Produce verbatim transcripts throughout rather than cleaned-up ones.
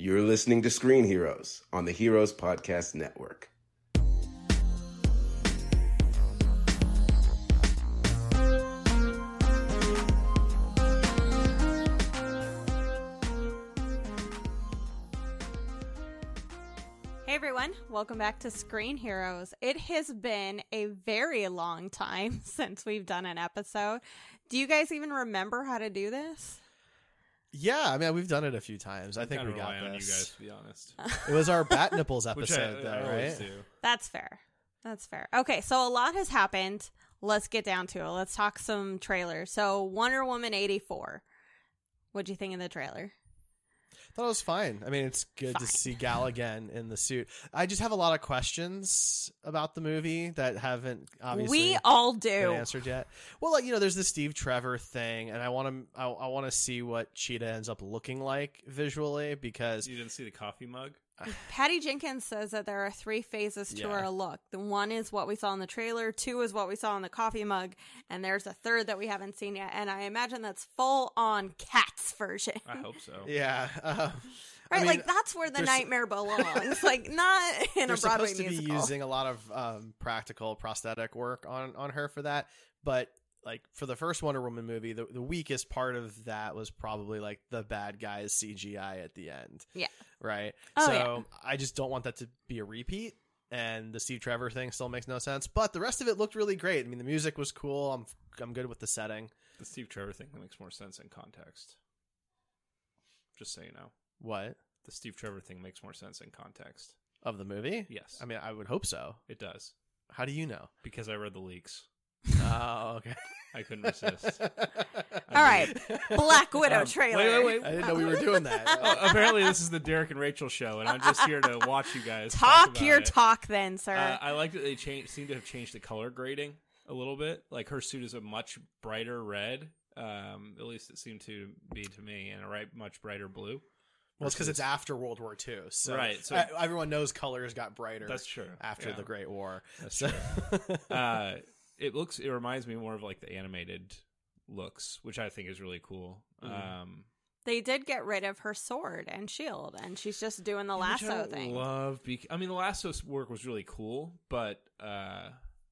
You're listening to Screen Heroes on the Heroes Podcast Network. Hey everyone, welcome back to Screen Heroes. It has been a very long time since we've done an episode. Do you guys even remember how to do this? Yeah, I mean, we've done it a few times. I I'm think we kinda got rely on this. you guys, to be honest. It was our Bat Nipples Which I, episode, though, I always right? do. That's fair. That's fair. Okay, so a lot has happened. Let's get down to it. Let's talk some trailers. So Wonder Woman eighty-four. What'd you think of the trailer? I thought it was fine. I mean, it's good Fine. to see Gal again in the suit. I just have a lot of questions about the movie that haven't obviously We all been do. answered yet. Well, like, you know, there's the Steve Trevor thing, and I want to I, I want to see what Cheetah ends up looking like visually because You didn't see the coffee mug? Patty Jenkins says that there are three phases to Yeah. her look. The one is what we saw in the trailer, two is what we saw in the coffee mug, and there's a third that we haven't seen yet. And I imagine that's full on Cat's version. I hope so. yeah, uh, Right, I mean, like that's where the there's- nightmare belongs. Like not in they're a Broadway supposed to musical. be using a lot of um, practical prosthetic work on on her for that, but like for the first Wonder Woman movie, the, the weakest part of that was probably like the bad guys C G I at the end. Yeah. Right. Oh, so yeah. I just don't want that to be a repeat. And the Steve Trevor thing still makes no sense, but the rest of it looked really great. I mean, the music was cool. I'm I'm good with the setting. The Steve Trevor thing makes more sense in context. Just so you know. What The Steve Trevor thing makes more sense in context. of the movie? Yes. I mean, I would hope so. It does. How do you know? Because I read the leaks. Oh, okay. I couldn't resist. All right, Black Widow Um, trailer. Wait, wait, wait. I didn't know we were doing that. Uh, apparently, this is the Derek and Rachel show, and I'm just here to watch you guys Talk about your it. talk, then, sir. Uh, I like that they change, seem to have changed the color grading a little bit. Like her suit is a much brighter red. Um, at least it seemed to be to me, and a right, much brighter blue. Well, it's because it's versus- after World War Two, so Right, so- uh, everyone knows colors got brighter. That's true. After Yeah. the Great War. That's So- true. uh, it looks. It reminds me more of like the animated looks, which I think is really cool. Mhm. Um, They did get rid of her sword and shield, and she's just doing the which lasso I thing. Love. Bec- I mean, the lasso work was really cool, but uh,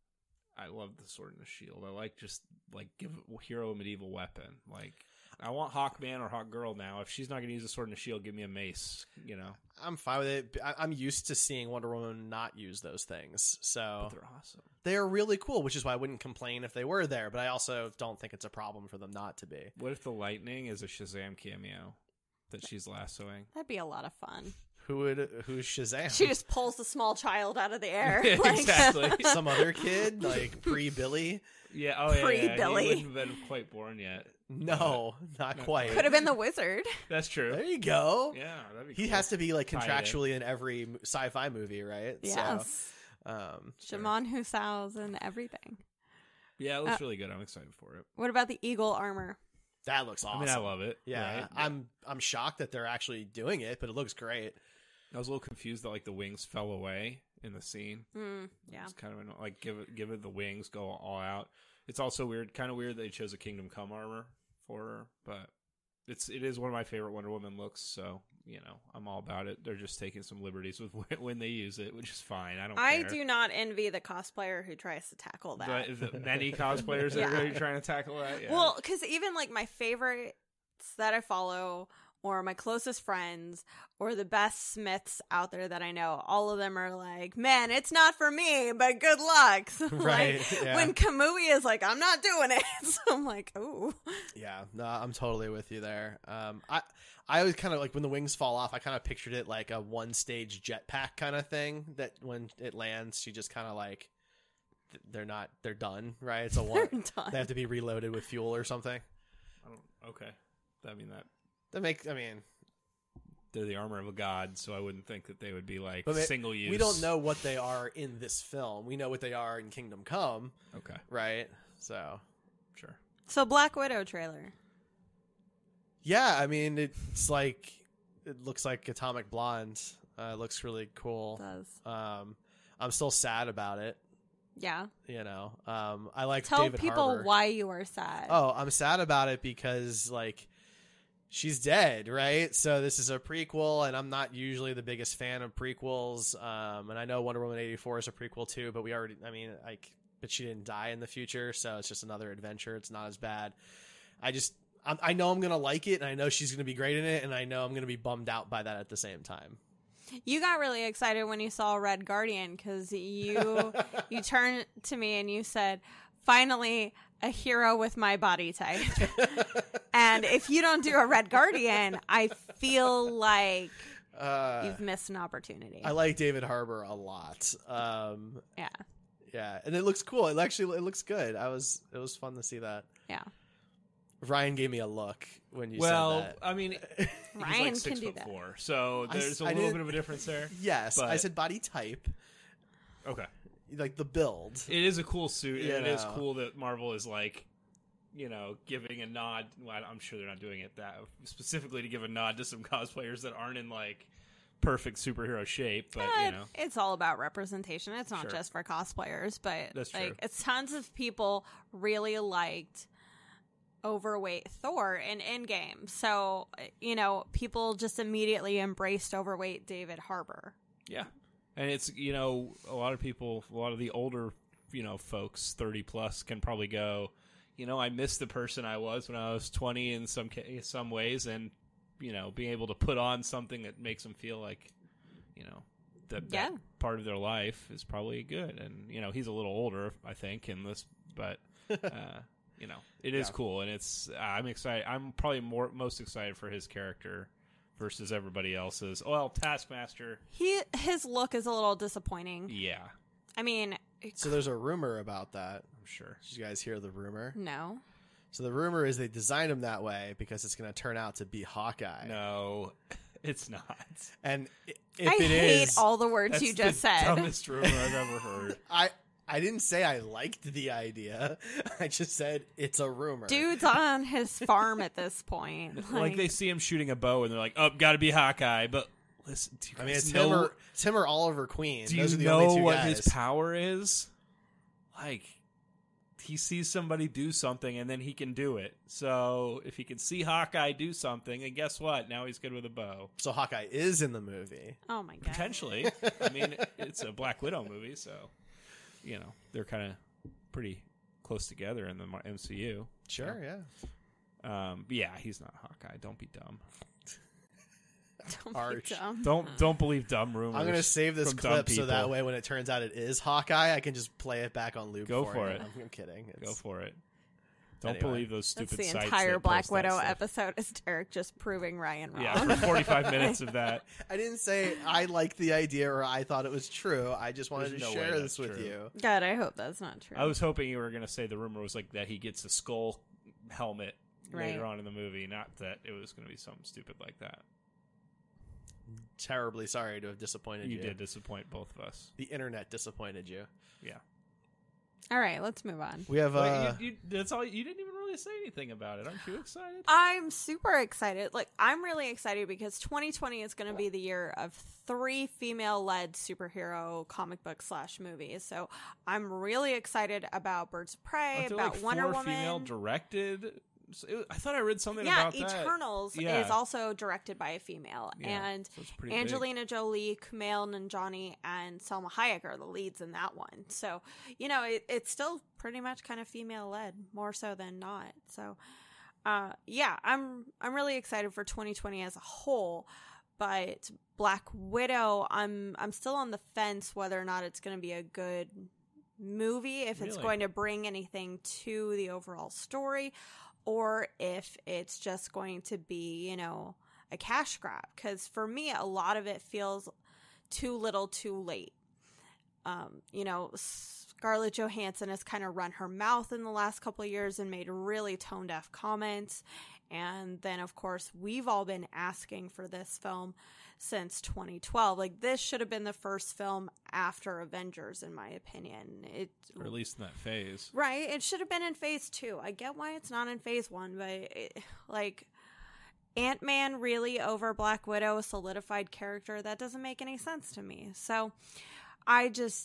I love the sword and the shield. I like just like give hero a medieval weapon. Like I want Hawkman or Hawkgirl now. If she's not going to use a sword and a shield, give me a mace. You know, I'm fine with it. I- I'm used to seeing Wonder Woman not use those things, so but they're awesome. they are really cool, which is why I wouldn't complain if they were there. But I also don't think it's a problem for them not to be. What if the lightning is a Shazam cameo that she's lassoing? That'd be a lot of fun. Who would? Who's Shazam? She just pulls the small child out of the air. Like, Exactly. Some other kid, like pre Billy. Yeah, oh yeah, yeah. Pre-Billy. He wouldn't have been quite born yet. No, not No. quite. Could have been the wizard. That's true. There you go. Yeah, that'd be He cool. has to be like Tie it in. contractually in every m- sci-fi movie, right? Yes. So, um, Shimon Hussaus and everything. Yeah, it looks Uh, really good. I'm excited for it. What about the eagle armor? that looks awesome. I mean, I love it. Yeah, right? I'm I'm shocked that they're actually doing it, but it looks great. I was a little confused that like the wings fell away in the scene. Mm, yeah. It's kind of anno- like give it give it the wings, go all out. It's also weird, kind of weird that they chose a Kingdom Come armor for her, but it's it is one of my favorite Wonder Woman looks. So you know, I'm all about it. They're just taking some liberties with when- when they use it, which is fine. I don't. I care. do not envy the cosplayer who tries to tackle that. But the many cosplayers that Yeah. are really trying to tackle that. Yeah. Well, because even like my favorites that I follow, or my closest friends, or the best Smiths out there that I know, all of them are like, man, it's not for me, but good luck. So, Right, like, yeah. when Kamui is like, I'm not doing it. So I'm like, ooh. Yeah, no, I'm totally with you there. Um, I I always kind of like when the wings fall off, I kind of pictured it like a one stage jetpack kind of thing. That when it lands, she just kind of like th- they're not they're done, right? It's a one. They're done. They have to be reloaded with fuel or something. I don't. Okay, I mean that That makes I mean, they're the armor of a god, so I wouldn't think that they would be like but ma- single use. we don't know what they are in this film. We know what they are in Kingdom Come, Okay, right? So sure. So Black Widow trailer. yeah, I mean it's like it looks like Atomic Blonde. Uh, it looks really cool. Does. Um, I'm still sad about it. Yeah. You know, um, I like Tell David people Harbour. why you are sad. Oh, I'm sad about it because like she's dead, right? So this is a prequel, and I'm not usually the biggest fan of prequels. Um, and I know Wonder Woman eighty-four is a prequel too, but we already, I mean, like, but she didn't die in the future, so it's just another adventure. It's not as bad. I just, I'm, I know I'm gonna like it, and I know she's gonna be great in it, and I know I'm gonna be bummed out by that at the same time. You got really excited when you saw Red Guardian because you you turned to me and you said, "Finally, a hero with my body type." And if you don't do a Red Guardian, I feel like Uh, you've missed an opportunity. I like David Harbour a lot. Um, yeah, yeah, and it looks cool. It actually it looks good. I was it was fun to see that. yeah. Ryan gave me a look when you well, said that. I mean, Ryan he's like six can do foot that. four, so I there's s- a I little didn't- bit of a difference there. Yes, I but- said body type, Okay, like the build. it is a cool suit, You and it is know. cool that Marvel is like, you know, giving a nod. Well, I'm sure they're not doing it that specifically to give a nod to some cosplayers that aren't in like perfect superhero shape, but you Eh, know, it's all about representation. It's not Sure. just for cosplayers, but That's like true. it's tons of people really liked overweight Thor in Endgame. So, you know, people just immediately embraced overweight David Harbour. yeah, and it's, you know, a lot of people, a lot of the older, you know, folks, thirty plus, can probably go, you know, I miss the person I was when I was twenty in some ca- some ways, and you know, being able to put on something that makes them feel like, you know, that, Yeah. that part of their life is probably good. And you know, he's a little older, I think, in this, but uh, you know, it is Yeah. cool, and it's uh, I'm excited. I'm probably more most excited for his character versus everybody else's. Well, Taskmaster, He his look is a little disappointing. yeah, I mean, So there's a rumor about that. I'm sure. Did you guys hear the rumor? no. So the rumor is they designed him that way because it's going to turn out to be Hawkeye. No, it's not. And i- if I it hate is, all the words That's you just the said. dumbest rumor I've ever heard. I I didn't say I liked the idea. I just said it's a rumor. Dude's on his farm at this point. Like they see him shooting a bow, and they're like, "Oh, got to be Hawkeye." But listen, do you I mean, guys it's know? him or, it's him or Oliver Queen. do Those you are the know only two what guys. his power is? Like, he sees somebody do something, and then he can do it. So if he can see Hawkeye do something, and guess what? Now he's good with a bow. So Hawkeye is in the movie. Oh my god. Potentially. I mean, it's a Black Widow movie, so you know they're kind of pretty close together in the M C U. Sure, yeah. Um, but yeah, he's not Hawkeye. Don't be dumb. Don't Harsh. be dumb. Don't don't believe dumb rumors. I'm gonna save this from dumb clip so that people. way when it turns out it is Hawkeye, I can just play it back on loop. Go for, for you. it. I'm, I'm kidding. It's, Go for it. Don't Anyway. believe those That's stupid the sites entire that Black post that Widow stuff. episode is Derek just proving Ryan wrong. Yeah, for forty-five minutes of that. I didn't say I liked the idea or I thought it was true. I just wanted There's to no share way this that's with true. you. God, I hope that's not true. I was hoping you were going to say the rumor was like that he gets a skull helmet later Right. on in the movie, not that it was going to be something stupid like that. Terribly sorry to have disappointed you. You did disappoint both of us. The internet disappointed you. Yeah. All right, let's move on. We have uh, Wait, you, you, that's all. You didn't even really say anything about it. Aren't you excited? I'm super excited. Like, I'm really excited because twenty twenty is going to be the year of three female-led superhero comic book slash movies. So I'm really excited about Birds of Prey, Aren't there about like Wonder four Woman. female directed. So it- I thought I read something yeah, about that. Eternals Yeah. is also directed by a female, Yeah, and so it's pretty big. Angelina Jolie, Kumail Nanjiani, and Selma Hayek are the leads in that one. So, you know, it, it's still pretty much kind of female led, more so than not. So, uh, yeah, I'm I'm really excited for twenty twenty as a whole. But Black Widow, I'm I'm still on the fence whether or not it's going to be a good movie, if it's Really? going to bring anything to the overall story, or if it's just going to be, you know, a cash grab. Because for me, a lot of it feels too little too late. Um, you know, Scarlett Johansson has kind of run her mouth in the last couple of years and made really tone-deaf comments. And then, of course, we've all been asking for this film since twenty twelve. Like, this should have been the first film after Avengers, in my opinion. It Or at least in that phase. Right. It should have been in phase two. I get why it's not in phase one, but it, like, Ant-Man really over Black Widow, a solidified character, that doesn't make any sense to me. So I just,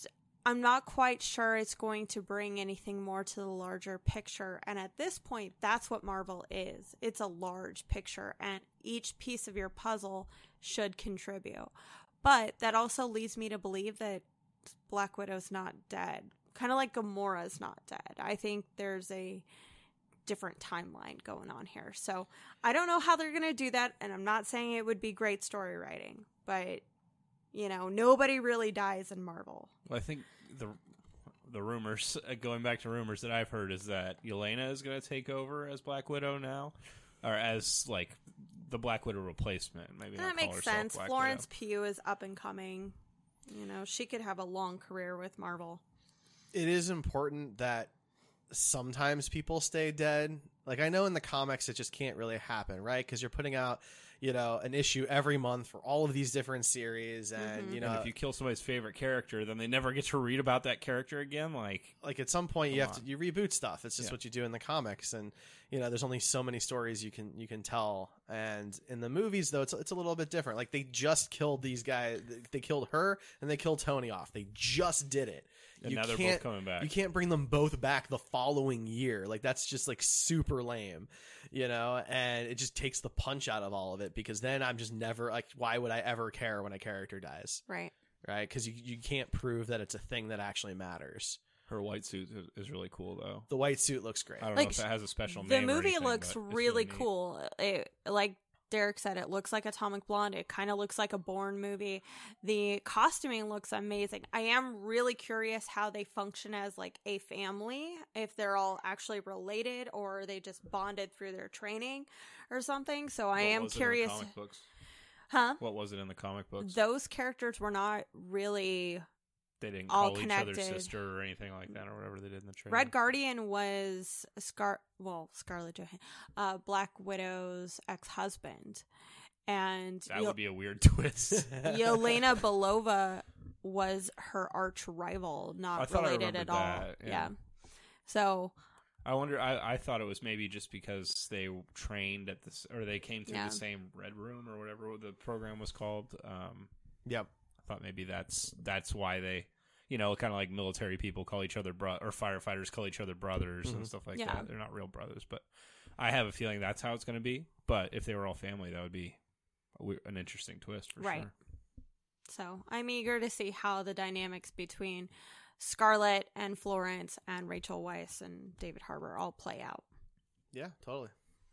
I'm not quite sure it's going to bring anything more to the larger picture. And at this point, that's what Marvel is. It's a large picture, and each piece of your puzzle should contribute. But that also leads me to believe that Black Widow's not dead. Kind of like Gamora's not dead. I think there's a different timeline going on here. So I don't know how they're going to do that, and I'm not saying it would be great story writing, but, you know, nobody really dies in Marvel. Well, I think the the rumors, uh, going back to rumors that I've heard, is that Yelena is going to take over as Black Widow now, or as like the Black Widow replacement. Maybe That not call makes herself sense. Black Florence Widow. Pugh is up and coming. You know, she could have a long career with Marvel. It is important that sometimes people stay dead. Like, I know in the comics it just can't really happen, right? Because you're putting out, you know, an issue every month for all of these different series, and Mhm. you know, And if you kill somebody's favorite character, then they never get to read about that character again. Like, like at some point you Come have to on. you reboot stuff. It's just Yeah. what you do in the comics, and you know, there's only so many stories you can you can tell. And in the movies, though, it's it's a little bit different. Like, they just killed these guys. They killed her and they killed Tony off. They just did it. and you now they're can't both coming back. you can't bring them both back the following year. Like, that's just like super lame, you know. And it just takes the punch out of all of it, because then I'm just never like, why would I ever care when a character dies, Right. right? Because you you can't prove that it's a thing that actually matters. Her white suit is- is really cool, though. The white suit looks great. I don't Like, know if it has a special The name. or movie anything, looks but it's really neat. cool. It, like Derek said, it looks like Atomic Blonde. It kind of looks like a Bourne movie. The costuming looks amazing. I am really curious how they function as like a family, if they're all actually related or they just bonded through their training or something. So I What am was it in the curious. comic books? Huh? What was it in the comic books? Those characters were not really. They didn't all call each other connected. sister or anything like that, or whatever they did in the trailer. Red Guardian was Scar. Well, Scarlett Johansson, uh, Black Widow's ex-husband, and That Yel- would be a weird twist. Yelena Belova was her arch rival, I not thought I related at remembered all. that, Yeah. yeah. So I wonder. I, I thought it was maybe just because they trained at this, or they came through Yeah. the same Red Room or whatever the program was called. Um, Yep. I thought maybe that's that's why they, you know, kind of like military people call each other bro- or firefighters call each other brothers Mhm. and stuff like Yeah. that. They're not real brothers, but I have a feeling that's how it's going to be. But if they were all family, that would be a we- an interesting twist for Right. sure. So I'm eager to see how the dynamics between Scarlett and Florence and Rachel Weisz and David Harbour all play out. Yeah, totally.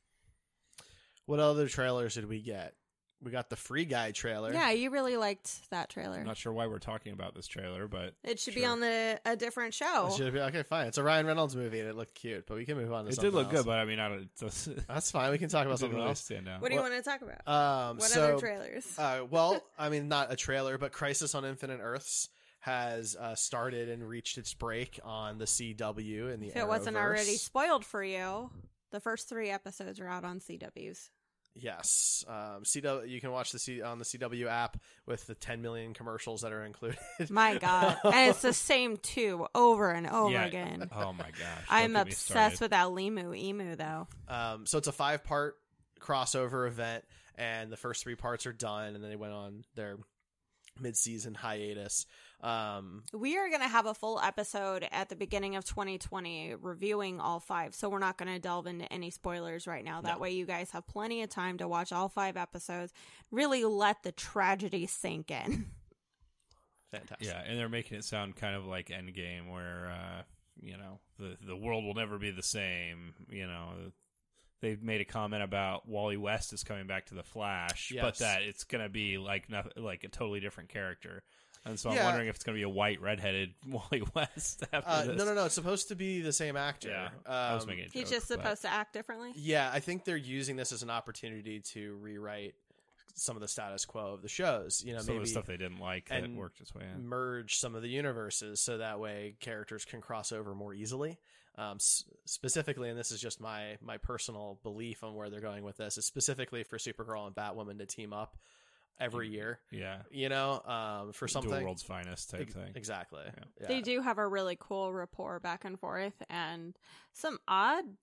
What other trailers did we get? We got the Free Guy trailer. Yeah, you really liked that trailer. I'm not sure why we're talking about this trailer, but It should be sure. on the a different show. It should be okay. Fine. It's a Ryan Reynolds movie, and it looked cute. But we can move on to. it something did look else. good. But I mean, I don't. It doesn't- That's fine. We can talk about it didn't something really else. stand out. What do you Well- want to talk about? Um, What so, other trailers? uh, well, I mean, not a trailer, but Crisis on Infinite Earths has uh, started and reached its break on the C W and the. If it wasn't already Arrowverse. spoiled for you, the first three episodes are out on C W's. Yes, um, C W. You can watch the C on the C W app with the ten million commercials that are included. My God. And it's the same two over and over Yeah. again. Oh my gosh! I'm don't get me obsessed started. with that Limu Emu, though. Um, so it's a five part crossover event, and the first three parts are done, and then they went on their mid season hiatus. Um, We are going to have a full episode at the beginning of twenty twenty reviewing all five, so we're not going to delve into any spoilers right now. That No. way you guys have plenty of time to watch all five episodes. Really let the tragedy sink in. fantastic. Yeah, and they're making it sound kind of like Endgame, where uh, you know the the world will never be the same. You know, they've made a comment about Wally West is coming back to the Flash, Yes. but that it's going to be like nothing, like a totally different character. And so I'm Yeah. wondering if it's going to be a white, redheaded Wally West after Uh, this. no, no, no. It's supposed to be the same actor. Yeah, Um, I was making a He's joke, just but- supposed to act differently. Yeah, I think they're using this as an opportunity to rewrite some of the status quo of the shows. You know, some maybe of the stuff they didn't like that and worked its way in. merge some of the universes so that way characters can cross over more easily. Um, s- specifically, and this is just my my personal belief on where they're going with this, is specifically for Supergirl and Batwoman to team up every year. Yeah, You know, um, for something. Dual World's Finest type Ex- thing. Exactly. Yeah. Yeah. They do have a really cool rapport back and forth and some odd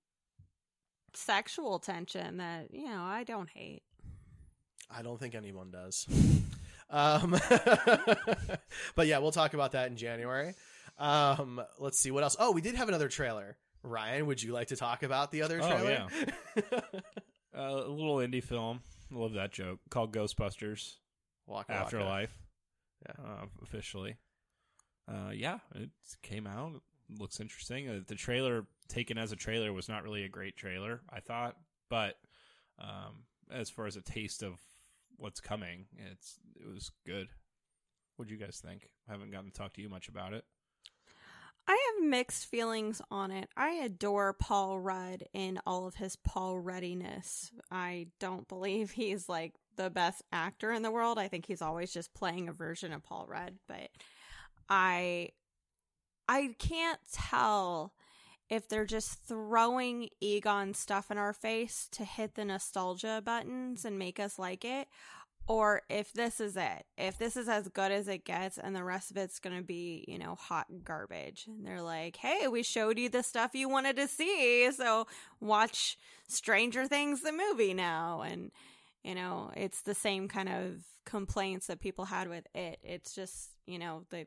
sexual tension that, you know, I don't hate. I don't think anyone does. um, but yeah, we'll talk about that in January. Um, let's see what else. Oh, we did have another trailer. Ryan, would you like to talk about the other Oh, trailer? yeah. uh, a little indie film. I love that joke. Called Ghostbusters Waka Waka. Afterlife. Yeah. Uh, officially. Uh, yeah, it came out. It looks interesting. Uh, the trailer, taken as a trailer, was not really a great trailer, I thought. But um, as far as a taste of what's coming, it's it was good. What do you guys think? I haven't gotten to talk to you much about it. I have mixed feelings on it. I adore Paul Rudd in all of his Paul Ruddiness. I don't believe he's like the best actor in the world. I think he's always just playing a version of Paul Rudd, but I I can't tell if they're just throwing Egon stuff in our face to hit the nostalgia buttons and make us like it, or if this is it. If this is as good as it gets and the rest of it's going to be, you know, hot garbage. And they're like, hey, we showed you the stuff you wanted to see, so watch Stranger Things the movie now. And, you know, it's the same kind of complaints that people had with it. It's just, you know, they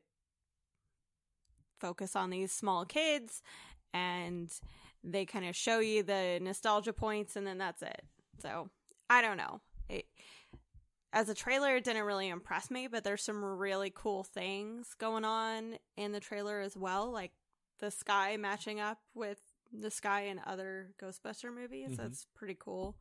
focus on these small kids and they kind of show you the nostalgia points and then that's it. So I don't know. It, as a trailer, it didn't really impress me, but there's some really cool things going on in the trailer as well, like the sky matching up with the sky in other Ghostbuster movies. Mm-hmm. That's pretty cool.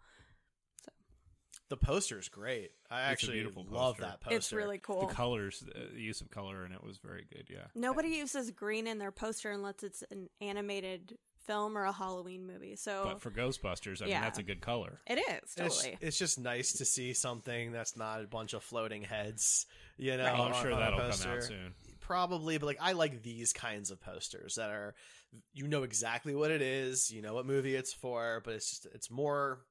The poster's great. I It's a actually beautiful love poster. that poster. It's really cool. The colors, the use of color in it was very good, yeah. Nobody uses green in their poster unless it's an animated film or a Halloween movie. So But for Ghostbusters, I Yeah. mean, that's a good color. it is It's, totally. it's just nice to see something that's not a bunch of floating heads, you know. Right. Oh, I'm on- sure on a that'll come poster. out soon. Probably, but like I like these kinds of posters that are, you know exactly what it is, you know what movie it's for, but it's just it's more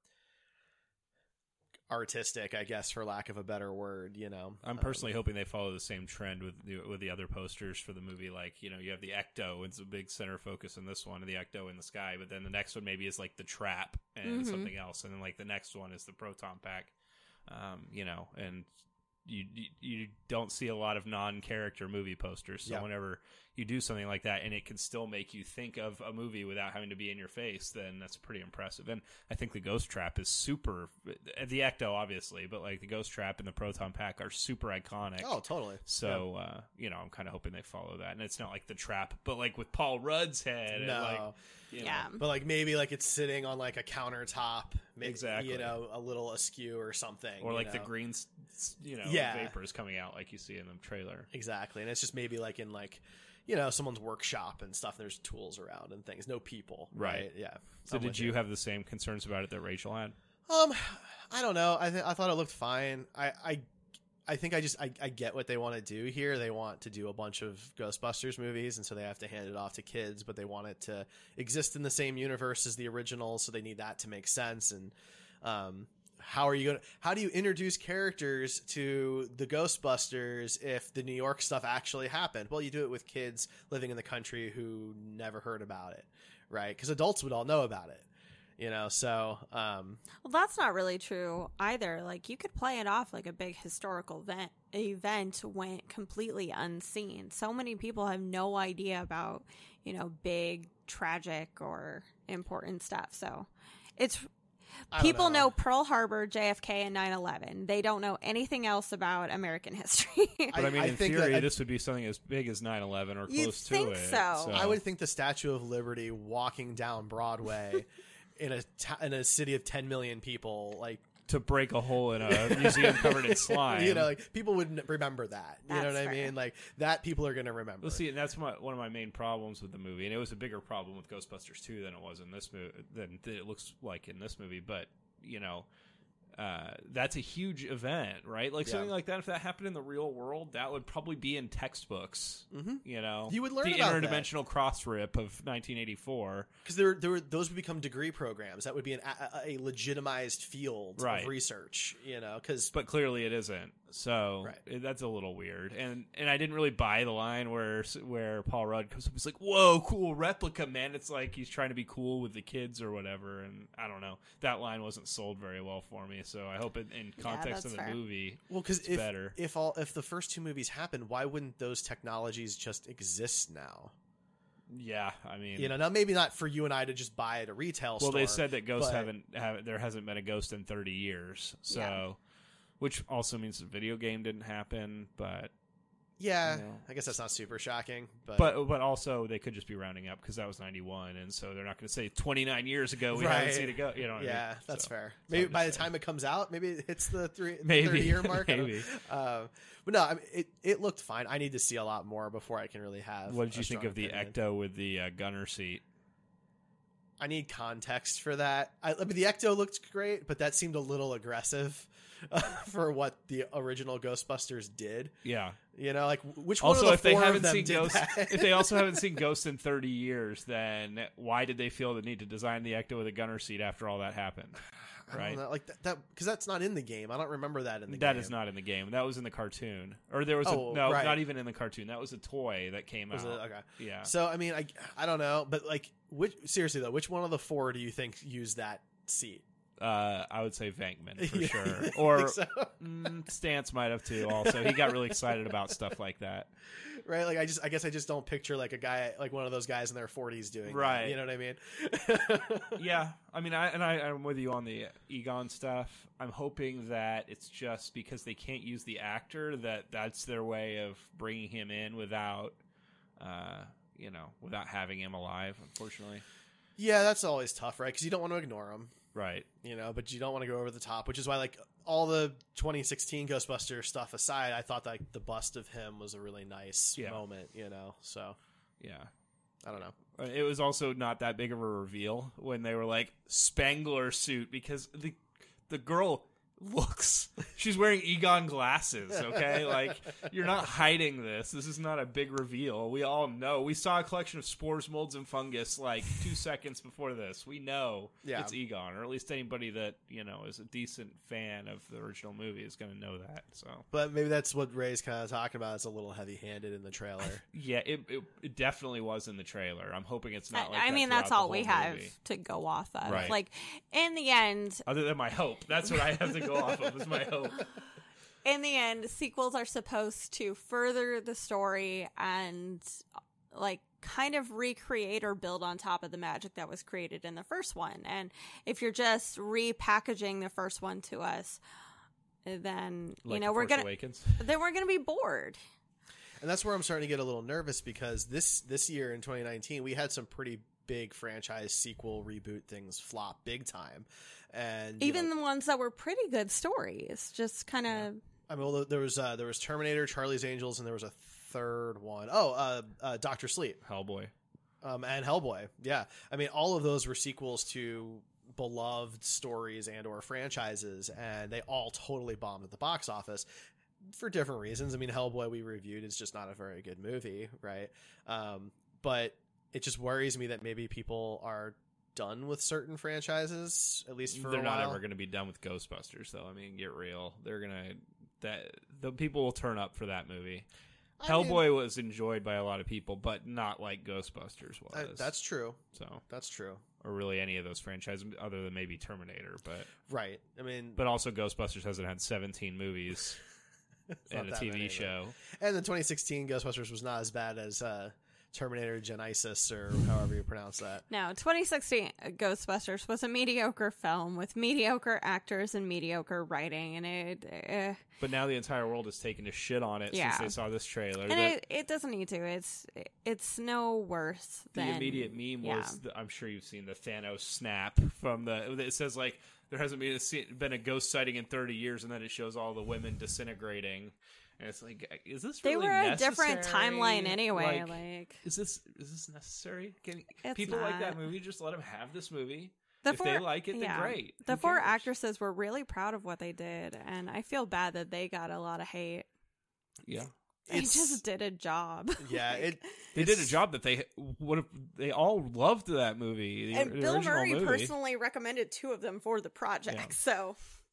artistic, I guess, for lack of a better word. You know, I'm personally um, hoping they follow the same trend with the, with the other posters for the movie. Like, you know, you have the Ecto, it's a big center focus in this one, and the Ecto in the sky, but then the next one maybe is like the Trap and Mhm. something else, and then like the next one is the Proton Pack. Um, you know, and you, you you don't see a lot of non-character movie posters, so Yeah. whenever you do something like that and it can still make you think of a movie without having to be in your face, then that's pretty impressive. And I think the Ghost Trap is super, the Ecto obviously, but like the Ghost Trap and the Proton Pack are super iconic. Oh, totally. So, uh, you know, I'm kind of hoping they follow that. And it's not like the Trap, but like with Paul Rudd's head. No. And like, you know, Yeah. But like maybe like it's sitting on like a countertop, maybe, Exactly. you know, a little askew or something, or you like the know? green, s- s- you know, Yeah. vapors coming out like you see in the trailer. Exactly, and it's just maybe like in like, you know, someone's workshop and stuff. There's tools around and things, no people, right? Right. Yeah. So I'm did with you have the same concerns about it that Rachel had? Um, I don't know. I th- I thought it looked fine. I I, I think I just I, I get what they want to do here. They want to do a bunch of Ghostbusters movies, and so they have to hand it off to kids, but they want it to exist in the same universe as the original, so they need that to make sense. And um, how are you going to, how do you introduce characters to the Ghostbusters if the New York stuff actually happened? Well, you do it with kids living in the country who never heard about it, right? Because adults would all know about it. You know, so um, Well, that's not really true either. Like, you could play it off like a big historical event, event went completely unseen. So many people have no idea about, you know, big, tragic, or important stuff. So it's I don't people know. know Pearl Harbor, J F K, and nine eleven. They don't know anything else about American history. But I mean, I in think theory, that I- this would be something as big as nine eleven or You'd close think to it. so. I would think the Statue of Liberty walking down Broadway in a ta- in a city of ten million people, like, to break a hole in a museum covered in slime. you know, like people would n- remember that. You know That's what I fair. mean? Like that people are going to remember. Well, see, and that's my, one of my main problems with the movie, and it was a bigger problem with Ghostbusters two than it was in this movie, than than it looks like in this movie. But you know, uh, that's a huge event, right? Like Yeah. something like that. If that happened in the real world, that would probably be in textbooks. Mhm. You know, You would learn the about that. interdimensional cross rip of nineteen eighty-four. Because there, there were, those would become degree programs. That would be an, a, a legitimized field Right. of research. You know, because But clearly, it isn't. So Right. it- that's a little weird, and and I didn't really buy the line where where Paul Rudd comes up. He's like, "Whoa, cool replica, man!" It's like he's trying to be cool with the kids or whatever, and I don't know. That line wasn't sold very well for me. So I hope it, in context that's of the fair. movie, Well, because it's if better. if all if the first two movies happened, why wouldn't those technologies just exist now? Yeah, I mean, You know, now maybe not for you and I to just buy at a retail well, store. they said that ghosts but- haven't have there hasn't been a ghost in thirty years, so. Yeah. Which also means the video game didn't happen, but Yeah, you know. I guess that's not super shocking, but but but also they could just be rounding up because that was ninety-one, and so they're not going to say twenty-nine years ago we haven't Right. seen it go. You know what I yeah, mean? that's So, fair. that's Maybe all I'm by the just saying. time it comes out, maybe it hits the three Maybe. thirty year mark. I don't Maybe. know. Uh, but no, I mean, it it looked fine. I need to see a lot more before I can really have. What did a you think strong of the opinion. Ecto with the uh, gunner seat? I need context for that. I, I mean, the Ecto looked great, but that seemed a little aggressive uh, for what the original Ghostbusters did. Yeah. You know, like which one Also, of the if they four of haven't them seen did Ghost, that? if they also haven't seen Ghost in thirty years, then why did they feel the need to design the Ecto with a gunner seat after all that happened? I don't Right. know, like that because that's not in the game. I don't remember that in the That game. is not in the game. That was in the cartoon, or there was Oh, a no, right. not even in the cartoon. That was a toy that came Was out. it? Okay. Yeah. So I mean, I I don't know, but like, which seriously though, which one of the four do you think used that seat? Uh, I would say Venkman for Yeah, sure, I or think so. mm, Stance might have too. Also, he got really excited about stuff like that. Right? Like I just I guess I just don't picture like a guy like one of those guys in their forties doing that, Right. you know what I mean? Yeah, I mean, I and I, I'm with you on the Egon stuff. I'm hoping that it's just because they can't use the actor that that's their way of bringing him in without, uh, you know, without having him alive. Unfortunately, Yeah, that's always tough, right? Because you don't want to ignore him, right? you know, but you don't want to go over the top, which is why like all the twenty sixteen Ghostbusters stuff aside, I thought like the bust of him was a really nice Yeah. moment, you know. So Yeah. I don't know. Uh, It was also not that big of a reveal when they were like Spangler suit because the the girl looks she's wearing Egon glasses, okay? Like you're not hiding this. This is not a big reveal. We all know. We saw a collection of spores, molds, and fungus like two seconds before this. We know Yeah. it's Egon, or at least anybody that, you know, is a decent fan of the original movie is going to know that. So But maybe that's what Ray's kind of talking about. It's a little heavy-handed in the trailer. yeah, it, it it definitely was in the trailer. I'm hoping it's not I, like I that mean, throughout that's the all whole we have movie. to go off of. Right. Like, in the end, Other than my hope. That's what I have to go off of, is my hope. in the end, sequels are supposed to further the story and, like, kind of recreate or build on top of the magic that was created in the first one. And if you're just repackaging the first one to us, then, you Like know, The we're Force going to, Awakens. then we're going to be bored. And that's where I'm starting to get a little nervous because this this year in twenty nineteen, we had some pretty big franchise sequel reboot things flop big time. And you Even know, the ones that were pretty good stories, just kind of... I mean, well, there was uh, there was Terminator, Charlie's Angels, and there was a third one. Oh, uh, uh, Doctor Sleep, Hellboy. um, and Hellboy. Yeah, I mean, all of those were sequels to beloved stories and or franchises, and they all totally bombed at the box office for different reasons. I mean, Hellboy we reviewed is just not a very good movie, right? Um, but it just worries me that maybe people are done with certain franchises, at least for They're a not while. ever going to be done with Ghostbusters, though. I mean, get real. They're going to... that the people will turn up for that movie. I Hellboy mean, was enjoyed by a lot of people, but not like Ghostbusters was. uh, that's true. so, That's true. or really any of those franchises, other than maybe Terminator. But Right. I mean, but also Ghostbusters hasn't had seventeen movies not and a that T V many, but- show. and the twenty sixteen Ghostbusters was not as bad as uh, Terminator Genisys, or however you pronounce that. No, twenty sixteen Ghostbusters was a mediocre film with mediocre actors and mediocre writing, and it uh, But now the entire world has taken a shit on it Yeah. since they saw this trailer. and The- it, it doesn't need to. It's it's no worse The than immediate meme yeah. was, the, I'm sure you've seen the Thanos snap from the. It says like there hasn't been a, se- been a ghost sighting in thirty years, and then it shows all the women disintegrating, and it's like, is this They really were a necessary? different timeline anyway. Like, Like, is this is this necessary? Can It's people like that not. movie just let them have this movie? the if four, they like it, then yeah. great. The Who four cares? actresses were really proud of what they did, and I feel bad that they got a lot of hate. Yeah, They It's- just did a job. Yeah, Like, it they did a it's- job that they would have. They all loved that movie. The, and the Bill original Murray movie. personally recommended two of them for the project. Yeah. So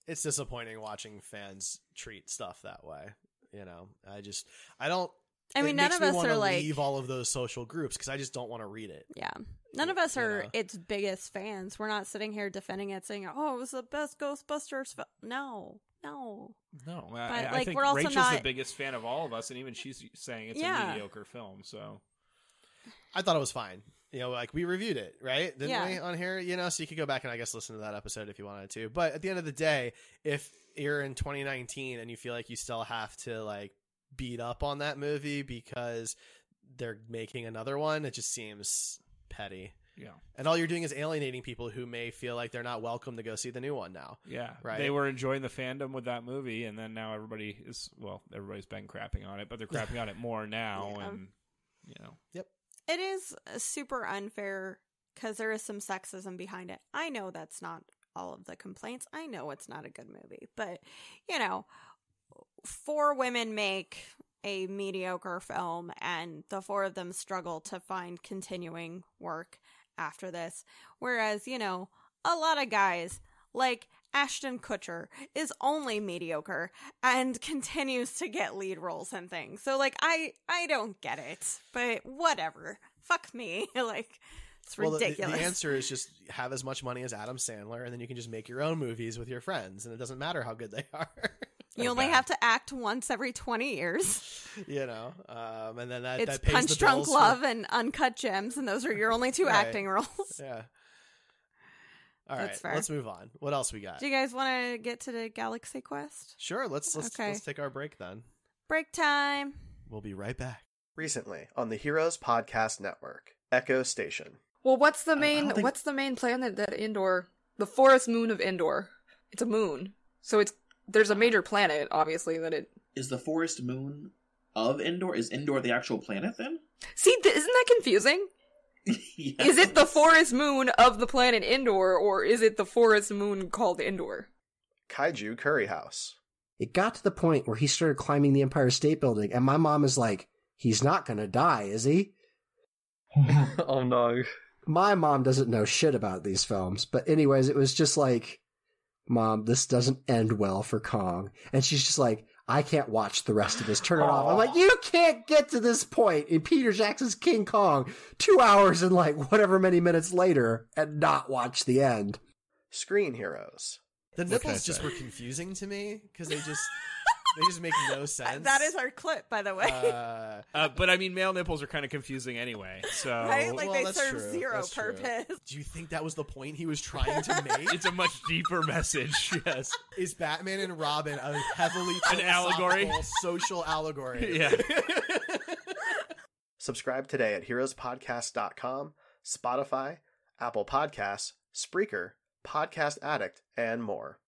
it's disappointing watching fans treat stuff that way. You know, I just I don't. I mean, it none makes of me us wanna are like leave all of those social groups because I just don't want to read it. Yeah. None of us You are know? its biggest fans. We're not sitting here defending it saying, oh, it was the best Ghostbusters film. No, no. No, But, I, I like, think we're also Rachel's not- the biggest fan of all of us, and even she's saying it's Yeah. a mediocre film. So I thought it was fine. You know, like we reviewed it, right? Didn't Yeah. we on here? You know, so you could go back and I guess listen to that episode if you wanted to. But at the end of the day, if you're in twenty nineteen and you feel like you still have to like beat up on that movie because they're making another one, it just seems petty. yeah, And all you're doing is alienating people who may feel like they're not welcome to go see the new one now. yeah, Right. They were enjoying the fandom with that movie, and then now everybody is well, everybody's been crapping on it, but they're crapping on it more now, Yeah. and you know, It is super unfair because there is some sexism behind it. I know that's not all of the complaints. I know it's not a good movie. But, you know, four women make a mediocre film and the four of them struggle to find continuing work after this. Whereas, you know, a lot of guys like Ashton Kutcher is only mediocre and continues to get lead roles and things. So like I I don't get it, but whatever. Fuck me. Like it's Well, the- ridiculous. The, answer is just have as much money as Adam Sandler, and then you can just make your own movies with your friends, and it doesn't matter how good they are. you only bad. have to act once every twenty years. You know, um, and then that It's that pays Punch the Drunk bills for- Love and Uncut Gems, and those are your only two Right. acting roles. Yeah. All right, That's fair. let's move on. What else we got? Do you guys want to get to the Galaxy Quest? Sure, let's let's Okay. let's take our break then. Break time. We'll be right back. Recently on the Heroes Podcast Network, Echo Station. Well, what's the I main don't think- what's the main planet that Endor? The forest moon of Endor. It's a moon. So it's there's a major planet obviously that it Is the forest moon of Endor? Is Endor the actual planet then? See, th- isn't that confusing? Yeah. Is it the forest moon of the planet Endor or is it the forest moon called Endor? Kaiju Curry House. It got to the point where he started climbing the Empire State Building, and my mom is like, he's not going to die, is he? Oh no. My mom doesn't know shit about these films, but anyways, it was just like, Mom, this doesn't end well for Kong. And she's just like, I can't watch the rest of this. Turn it off. I'm like, you can't get to this point in Peter Jackson's King Kong two hours and like whatever many minutes later and not watch the end. Screen Heroes. The What can I nipples just say? were confusing to me because they just they just make no sense. That is our clip, by the way. Uh, uh, but I mean, male nipples are kind of confusing anyway. So right? Like well, they that's serve true. zero That's true. purpose. do you think that was the point he was trying to make? it's a much deeper message. Yes. Is Batman and Robin a heavily An allegory? philosophical social allegory? Yeah. Subscribe today at heroes podcast dot com, Spotify, Apple Podcasts, Spreaker, Podcast Addict, and more.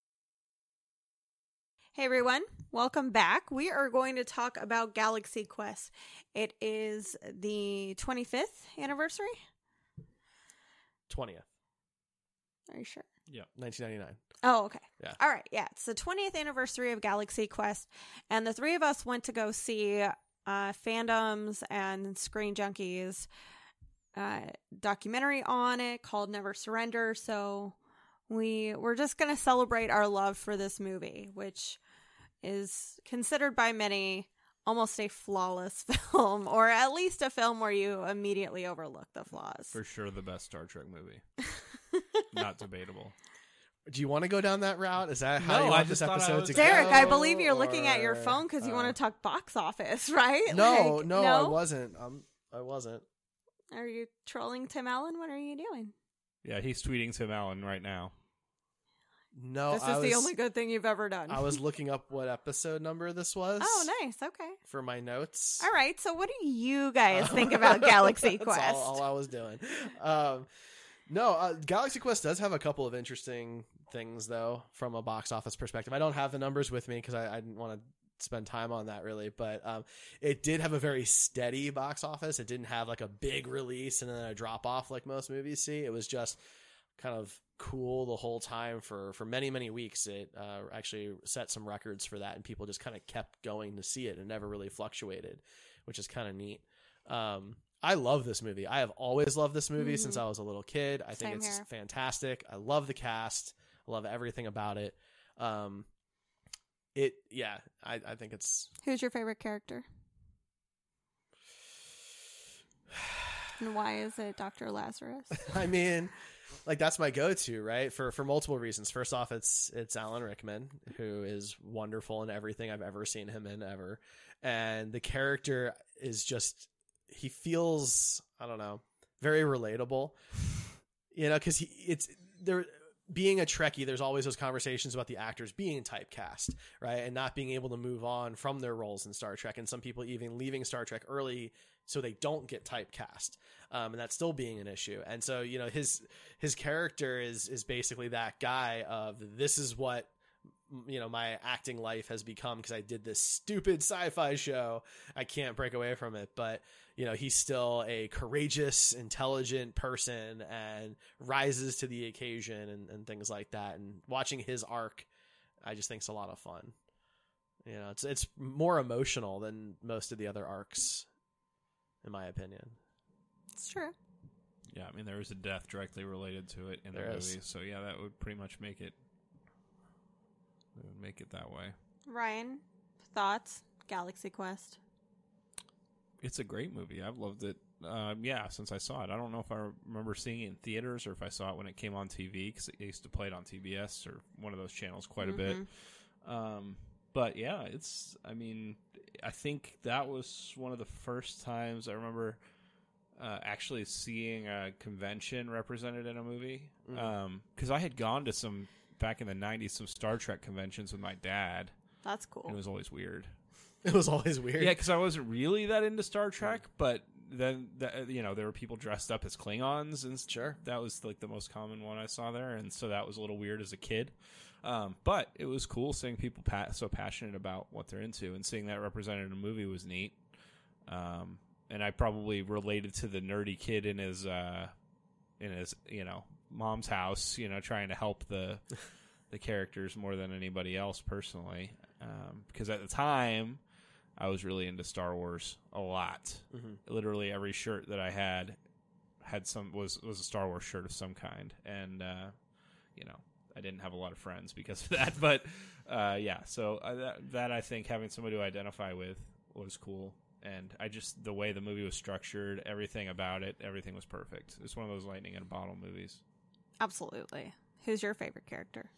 Hey everyone, welcome back. We are going to talk about Galaxy Quest. It is the twenty-fifth anniversary. twentieth, Are you sure? nineteen ninety-nine. Oh, okay. Yeah. All right. Yeah. It's the twentieth anniversary of Galaxy Quest. And the three of us went to go see uh, Fandoms and Screen Junkies uh, documentary on it called Never Surrender. So we, we're just going to celebrate our love for this movie, which is considered by many almost a flawless film, or at least a film where you immediately overlook the flaws. For sure, the best Star Trek movie. Not debatable. Do you want to go down that route? Is that how No, you I want just this thought I episode was- to Derek, go? I believe you're looking at your or- phone because you uh, want to talk box office, right? No, Like, no, I wasn't. Um, I wasn't. Are you trolling Tim Allen? What are you doing? Yeah, he's tweeting Tim Allen right now. No, this is I was, the only good thing you've ever done. I was looking up what episode number this was. Oh, nice. Okay. For my notes. All right. So, what do you guys think about Galaxy That's Quest? all, all I was doing. Um, no, uh, Galaxy Quest does have a couple of interesting things, though, from a box office perspective. I don't have the numbers with me because I, I didn't want to spend time on that, really. But um, it did have a very steady box office. It didn't have like a big release and then a drop off like most movies see. It was just kind of cool the whole time for, for many, many weeks. It uh, actually set some records for that, and people just kind of kept going to see it and never really fluctuated, which is kind of neat. Um, I love this movie. I have always loved this movie Mhm. since I was a little kid. I think Same it's here. fantastic. I love the cast. I love everything about it. Um, it yeah, I, I think it's Who's your favorite character? And why is it Doctor Lazarus? I mean, like that's my go-to, right? For for multiple reasons. First off, it's it's Alan Rickman, who is wonderful in everything I've ever seen him in ever, and the character is just he feels I don't know very relatable, you know, because he it's there. Being a Trekkie, there's always those conversations about the actors being typecast, right? And not being able to move on from their roles in Star Trek. And some people even leaving Star Trek early so they don't get typecast. Um, and that's still being an issue. And so, you know, his his character is is basically that guy of this is what, you know, my acting life has become because I did this stupid sci-fi show. I can't break away from it. But, you know, he's still a courageous, intelligent person and rises to the occasion and, and things like that. And watching his arc, I just think it's a lot of fun. You know, it's it's more emotional than most of the other arcs, in my opinion. It's true. Yeah, I mean, there is a death directly related to it in the There movie. is. So, yeah, that would pretty much make it, it would make it that way. Ryan, thoughts? Galaxy Quest. It's a great movie. I've loved it. Um, yeah, since I saw it. I don't know if I remember seeing it in theaters or if I saw it when it came on T V because I used to play it on T B S or one of those channels quite a bit. Um, but yeah, it's. I mean, I think that was one of the first times I remember uh, actually seeing a convention represented in a movie. Because Mm-hmm. um, I had gone to some back in the nineties, some Star Trek conventions with my dad. That's cool. And it was always weird. It was always weird. Yeah, because I wasn't really that into Star Trek, but then the, you know there were people dressed up as Klingons, and Sure. that was like the most common one I saw there, and so that was a little weird as a kid. Um, but it was cool seeing people pa- so passionate about what they're into, and seeing that represented in a movie was neat. Um, and I probably related to the nerdy kid in his uh, in his you know mom's house, you know, trying to help the the characters more than anybody else personally, um, because at the time. I was really into Star Wars a lot. Mm-hmm. Literally every shirt that I had had some was was a Star Wars shirt of some kind, and uh, you know I didn't have a lot of friends because of that. But uh, yeah, so uh, that, that I think having somebody to identify with was cool, and I just the way the movie was structured, everything about it, everything was perfect. It's one of those lightning in a bottle movies. Absolutely. Who's your favorite character?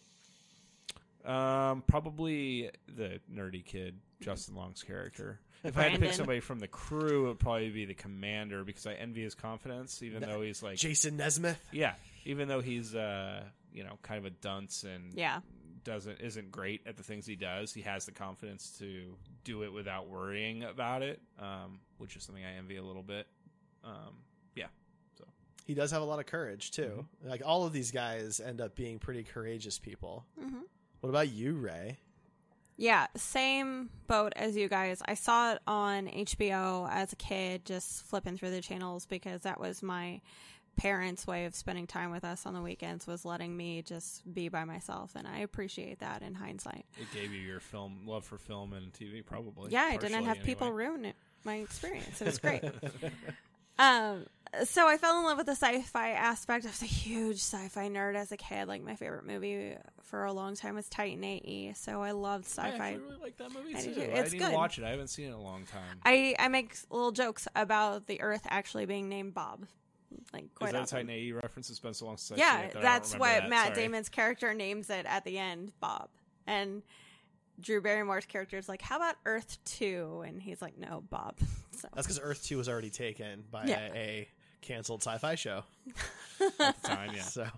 Um, probably the nerdy kid, Justin Long's character. If I had to pick Brandon. somebody from the crew, it would probably be the commander because I envy his confidence, even though he's like, Jason Nesmith. yeah, even though he's uh, you know, kind of a dunce and Yeah. doesn't isn't great at the things he does. He has the confidence to do it without worrying about it, um, which is something I envy a little bit. Um, yeah, so He does have a lot of courage too. Like all of these guys end up being pretty courageous people. Mm-hmm. What about you, Ray? Yeah, same boat as you guys. I saw it on H B O as a kid, just flipping through the channels because that was my parents' way of spending time with us on the weekends, was letting me just be by myself, and I appreciate that in hindsight. it gave you your film love for film and T V, probably. Yeah, I didn't partially have people anyway. ruin it, my experience. It was great. Um, so I fell in love with the sci-fi aspect. I was a huge sci-fi nerd as a kid. Like my favorite movie for a long time was Titan A E. So I loved I sci-fi. actually really like that movie I do too. too. I It's didn't good. watch it. I haven't seen it in a long time. I I make little jokes about the Earth actually being named Bob. Like quite Is that a often. Titan A E reference? It's been so long since I've Yeah, seen it that I don't that's remember what that. Matt Sorry. Damon's character names it at the end, Bob. And Drew Barrymore's character is like, "How about Earth two?" And he's like, "No, Bob." So That's because Earth two was already taken by Yeah. a, a canceled sci-fi show. At the time, yeah. So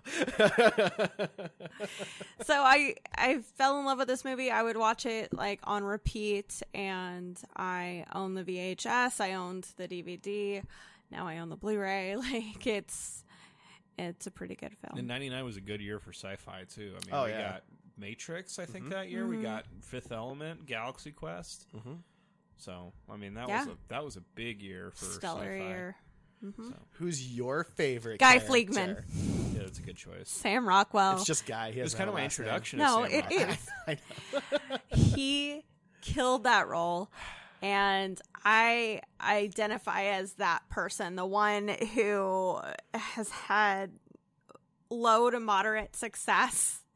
so I I fell in love with this movie. I would watch it like on repeat, and I own the V H S. I owned the D V D. Now I own the Blu-ray. Like it's it's a pretty good film. And ninety-nine was a good year for sci-fi too. I mean, Oh, we yeah. got Matrix, I think Mhm. that year. We Mhm. got Fifth Element, Galaxy Quest. Mhm. So, I mean, that Yeah. was a that was a big year for Stellar sci-fi. year. hmm So, who's your favorite Guy character? Fleegman. yeah, that's a good choice. Sam Rockwell. It's just Guy. He It was has kind of my introduction. No, to Sam it Rockwell. is. I know. He killed that role, and I identify as that person, the one who has had low to moderate success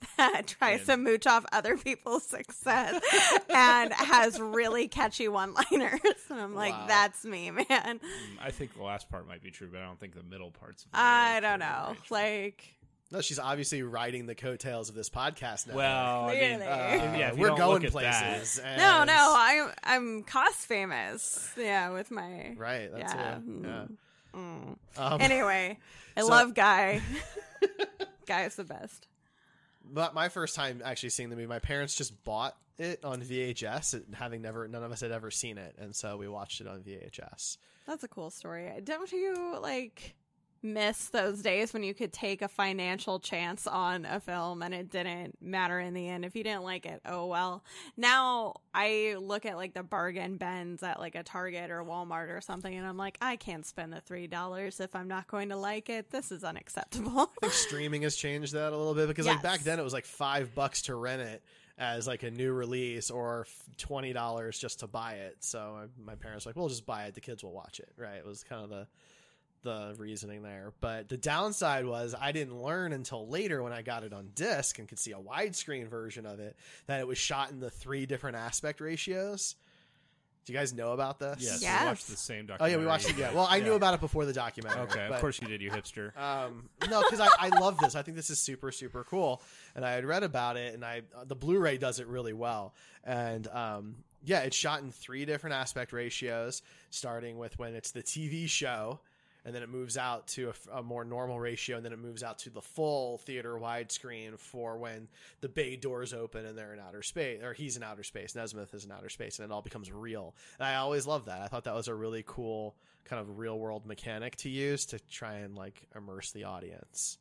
that tries And- to mooch off other people's success and has really catchy one-liners. And I'm like, Wow. that's me, man. Mm, I think the last part might be true, but I don't think the middle parts. Of it I are don't true, know. right? Like, No, she's obviously riding the coattails of this podcast now. well, I mean, Clearly. Uh, yeah, if you we're don't going look at that- places. and- no, no, I'm I'm cost famous. Yeah, with my Right, that's yeah. it. Yeah. Mm. Um, Anyway, I so- love Guy. Guy is the best. But my first time actually seeing the movie, my parents just bought it on V H S, it- having never, none of us had ever seen it, and so we watched it on V H S. That's a cool story. Don't you like miss those days when you could take a financial chance on a film and it didn't matter in the end? If you didn't like it, oh well. Now I look at like the bargain bins at like a Target or Walmart or something, and I'm like, I can't spend the three dollars if I'm not going to like it. This is unacceptable. I think streaming has changed that a little bit because like Yes. back then it was like five bucks to rent it as like a new release, or twenty dollars just to buy it. So my parents were like, we'll just buy it. The kids will watch it. Right. It was kind of the, the reasoning there. But the downside was I didn't learn until later when I got it on disc and could see a widescreen version of it that it was shot in the three different aspect ratios. Do you guys know about this? Yes, Yes. we watched the same Oh documentary. yeah, we watched it. Yeah. Well, I knew Yeah. about it before the documentary. Okay, but- of course you did, you hipster. Um, no, because I, I love this. I think this is super, super cool. And I had read about it, and I the Blu-ray does it really well. And um, yeah, it's shot in three different aspect ratios, starting with when it's the T V show, and then it moves out to a, f- a more normal ratio, and then it moves out to the full theater widescreen for when the bay doors open and they're in outer space, or he's in outer space, Nesmith is in outer space, and it all becomes real. And I always loved that. I thought that was a really cool kind of real world mechanic to use to try and like immerse the audience.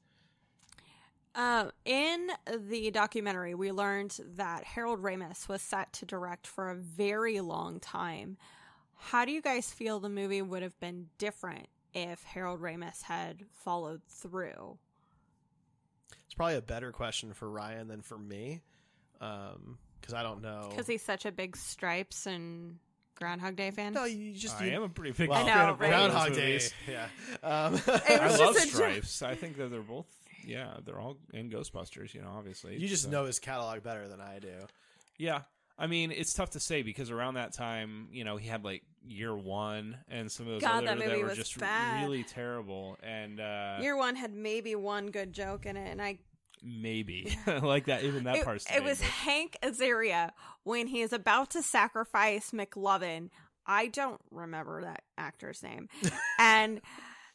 Um, in the documentary, we learned that Harold Ramis was set to direct for a very long time. How do you guys feel the movie would have been different if Harold Ramis had followed through? It's probably a better question for Ryan than for me, um, because I don't know. Because he's such a big Stripes and Groundhog Day fan. No, you just I you, am a pretty big well, I know, fan of both right? of those Groundhog Day. movies. Yeah, um, It I was love just a joke. Stripes. I think that they're both, yeah, they're all in Ghostbusters, you know, obviously. you just So- know his catalog better than I do. Yeah. I mean, it's tough to say because around that time, you know, he had like Year One and some of those God, other that that, movie were was just bad. really terrible. And uh, Year one had maybe one good joke in it, and I maybe like that, even that it, part's it was made, but- Hank Azaria when he is about to sacrifice McLovin. I don't remember that actor's name. And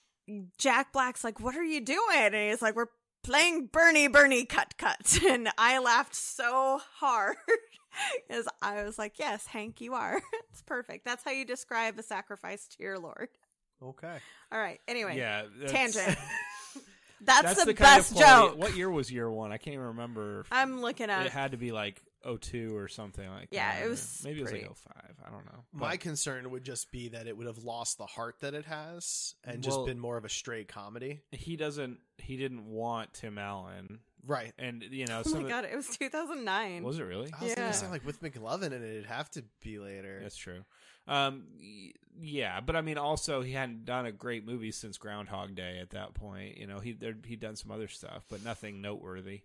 Jack Black's like, "What are you doing?" And he's like, "We're playing Bernie, Bernie, cut, cut." And I laughed so hard because I was like, "Yes, Hank, you are. It's perfect. That's how you describe a sacrifice to your Lord." Okay. All right. Anyway, yeah, that's- tangent. That's, That's the, the, kind best of quality- joke. What year was Year One? I can't even remember. I'm looking at It had to be like oh two or something like Yeah, that. it was Maybe it was pretty- like oh five. I don't know. My But- concern would just be that it would have lost the heart that it has and just Well- been more of a straight comedy. he doesn't. He didn't want Tim Allen, Right. and you know, Oh some my of, god, it was two thousand nine. was it really? I was Yeah. gonna say like with McLovin in it, it'd have to be later. That's true. Um, y- yeah, but I mean, also he hadn't done a great movie since Groundhog Day at that point. You know, he there, he'd done some other stuff, but nothing noteworthy.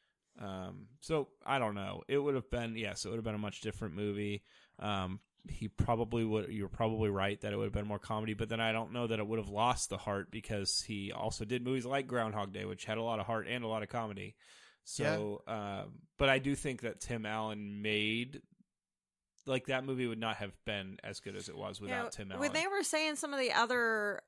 Um, so I don't know. It would have been yes, it would have been a much different movie. Um, he probably would. You're probably right that it would have been more comedy, but then I don't know that it would have lost the heart because he also did movies like Groundhog Day, which had a lot of heart and a lot of comedy. So, um, but I do think that Tim Allen made. Like, that movie would not have been as good as it was without You know, Tim Allen. When they were saying some of the other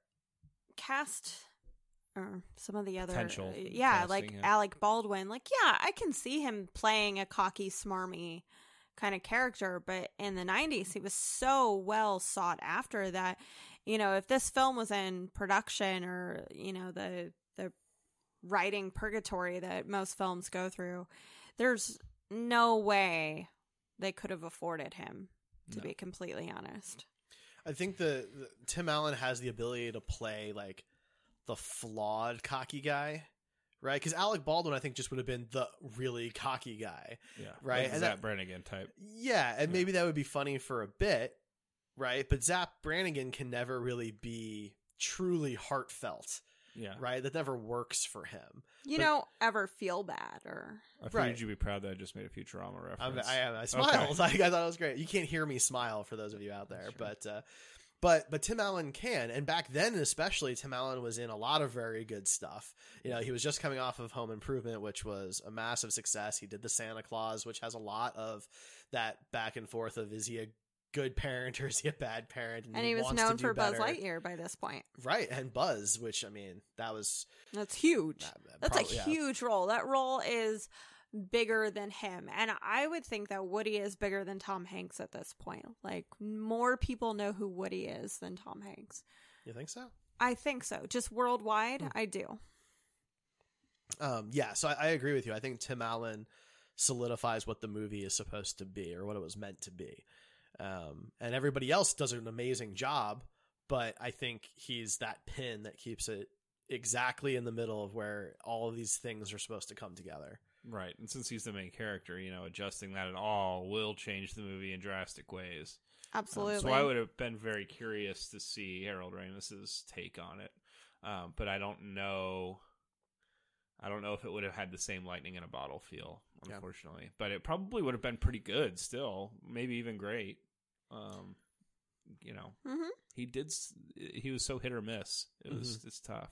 cast, or some of the other, Potential yeah, casting, like yeah. Alec Baldwin, like, yeah, I can see him playing a cocky, smarmy kind of character, but in the nineties, he was so well sought after that, you know, if this film was in production or, you know, the, the writing purgatory that most films go through, there's no way they could have afforded him, to No. be completely honest. I think the, the Tim Allen has the ability to play like the flawed cocky guy, right? Because Alec Baldwin, I think, just would have been the really cocky guy, yeah, right? like And Zach that- Brannigan type. yeah, and Yeah. maybe that would be funny for a bit, right? But Zap Brannigan can never really be truly heartfelt, Yeah. right? That never works for him. You But- don't ever feel bad or I figured Right. you'd be proud that I just made a Futurama I'm, reference. I am. I smiled. Like, I thought it was great. You can't hear me smile for those of you out there, Sure. but uh, but but Tim Allen can, and back then especially, Tim Allen was in a lot of very good stuff. You know, he was just coming off of Home Improvement, which was a massive success. He did the Santa Claus, which has a lot of that back and forth of is he a good parent or is he a bad parent? and he was wants to known do for Buzz better. Lightyear by this point. Right? And Buzz, which I mean, that was That's huge. uh, That's probably- a yeah. huge role. That role is bigger than him. And I would think that Woody is bigger than Tom Hanks at this point. Like, more people know who Woody is than Tom Hanks. You think so? I think so. Just worldwide, Hmm. I do. Um, yeah, so I, I agree with you. I think Tim Allen solidifies what the movie is supposed to be or what it was meant to be. Um, and everybody else does an amazing job, but I think he's that pin that keeps it exactly in the middle of where all of these things are supposed to come together. Right. And since he's the main character, you know, adjusting that at all will change the movie in drastic ways. Um, Absolutely. so I would have been very curious to see Harold Ramis's take on it. Um, but I don't know. I don't know if it would have had the same lightning in a bottle feel, Yeah. unfortunately. But it probably would have been pretty good still, maybe even great. Um, you know, Mhm. he did. s- He was so hit or miss. It was. It's tough.